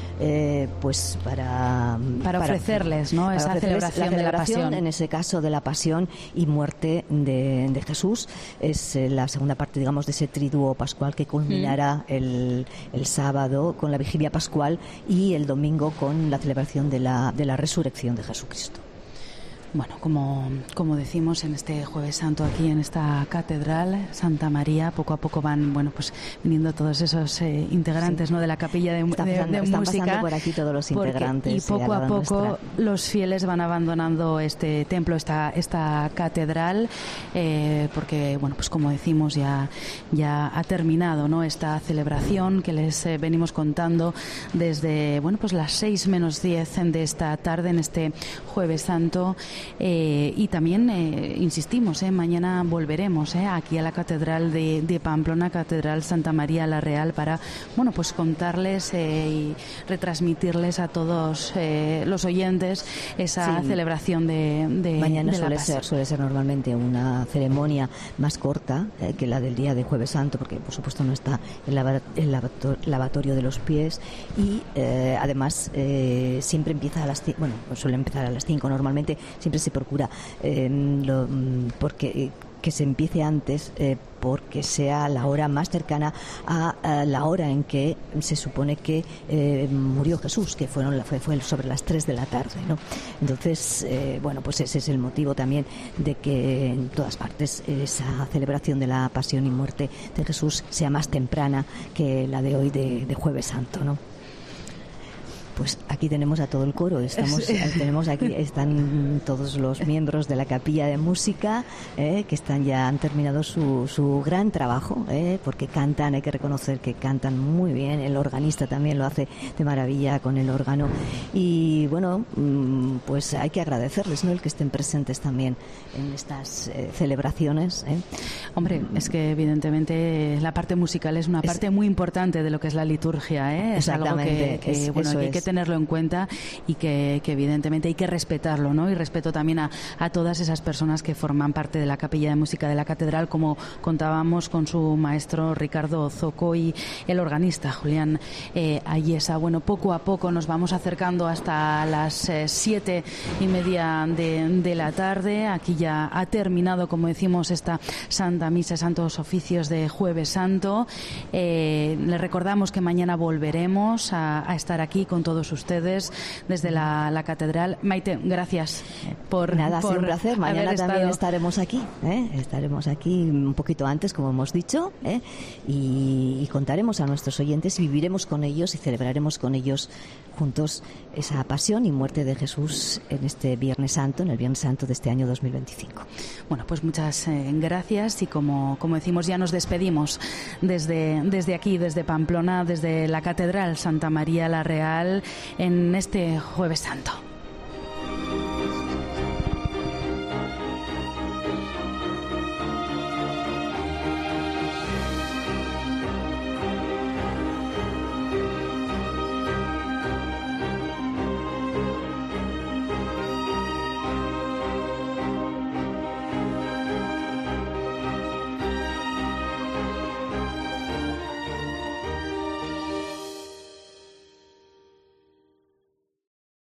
eh, pues para,
para ofrecerles, ¿no?
Para
esa
ofrecerles
celebración,
la celebración
de la pasión.
En ese caso de la pasión y muerte de, de Jesús. Es eh, la segunda parte, digamos, de ese triduo pascual que culminará mm. el, el sábado con la vigilia pascual y el domingo con la celebración de la, de la resurrección de Jesucristo.
Bueno, como, como decimos en este Jueves Santo aquí en esta catedral, Santa María, poco a poco van, bueno, pues viniendo todos esos eh, integrantes, sí. ¿no? De la capilla de,
están
de,
pasando,
de
están
música.
Pasando por aquí todos los integrantes.
Porque, y poco a poco
nuestra...
los fieles van abandonando este templo, esta, esta catedral, eh, porque, bueno, pues como decimos, ya, ya ha terminado, ¿no? Esta celebración que les eh, venimos contando desde, bueno, pues las seis menos diez de esta tarde, en este Jueves Santo. Eh, y también eh, insistimos, eh, mañana volveremos eh, aquí a la Catedral de, de Pamplona, Catedral Santa María la Real, para bueno pues contarles eh, y retransmitirles a todos eh, los oyentes esa sí. celebración de, de
mañana
de
suele
la
ser suele ser normalmente una ceremonia más corta eh, que la del día de Jueves Santo, porque por supuesto no está el, lava, el lavator, lavatorio de los pies y eh, además eh, siempre empieza a las bueno suele empezar a las cinco normalmente, siempre se procura Eh, lo, porque que se empiece antes eh, porque sea la hora más cercana a, a la hora en que se supone que eh, murió Jesús, que fueron fue, fue sobre las tres de la tarde, ¿no? Entonces, eh, bueno, pues ese es el motivo también de que en todas partes esa celebración de la pasión y muerte de Jesús sea más temprana que la de hoy de, de Jueves Santo, ¿no? Pues aquí tenemos a todo el coro, estamos, tenemos aquí, están todos los miembros de la capilla de música, eh, que están ya han terminado su, su gran trabajo, eh, porque cantan, hay que reconocer que cantan muy bien, el organista también lo hace de maravilla con el órgano y bueno, pues hay que agradecerles, ¿no? El que estén presentes también en estas eh, celebraciones. ¿eh?
Hombre, es que evidentemente la parte musical es una parte es, muy importante de lo que es la liturgia, ¿eh? Es algo que, que es, bueno, que hay que tenerlo en cuenta y que, que evidentemente hay que respetarlo, ¿no? Y respeto también a, a todas esas personas que forman parte de la capilla de música de la catedral, como contábamos con su maestro Ricardo Zoco y el organista Julián eh, Ayesa. Bueno, poco a poco nos vamos acercando hasta las eh, siete y media de, de la tarde. Aquí ya ha terminado, como decimos, esta Santa Misa, Santos Oficios de Jueves Santo. Eh, les recordamos que mañana volveremos a, a estar aquí con todos ustedes desde la, la catedral. Maite, gracias por
nada, ha sido un placer. Mañana también
estado...
estaremos aquí, ¿eh? estaremos aquí un poquito antes, como hemos dicho, ¿eh? y, y contaremos a nuestros oyentes y viviremos con ellos y celebraremos con ellos juntos esa pasión y muerte de Jesús en este Viernes Santo, en el Viernes Santo de este año dos mil veinticinco.
Bueno, pues muchas eh, gracias y como, como decimos, ya nos despedimos desde, desde aquí, desde Pamplona, desde la Catedral Santa María la Real, en este Jueves Santo.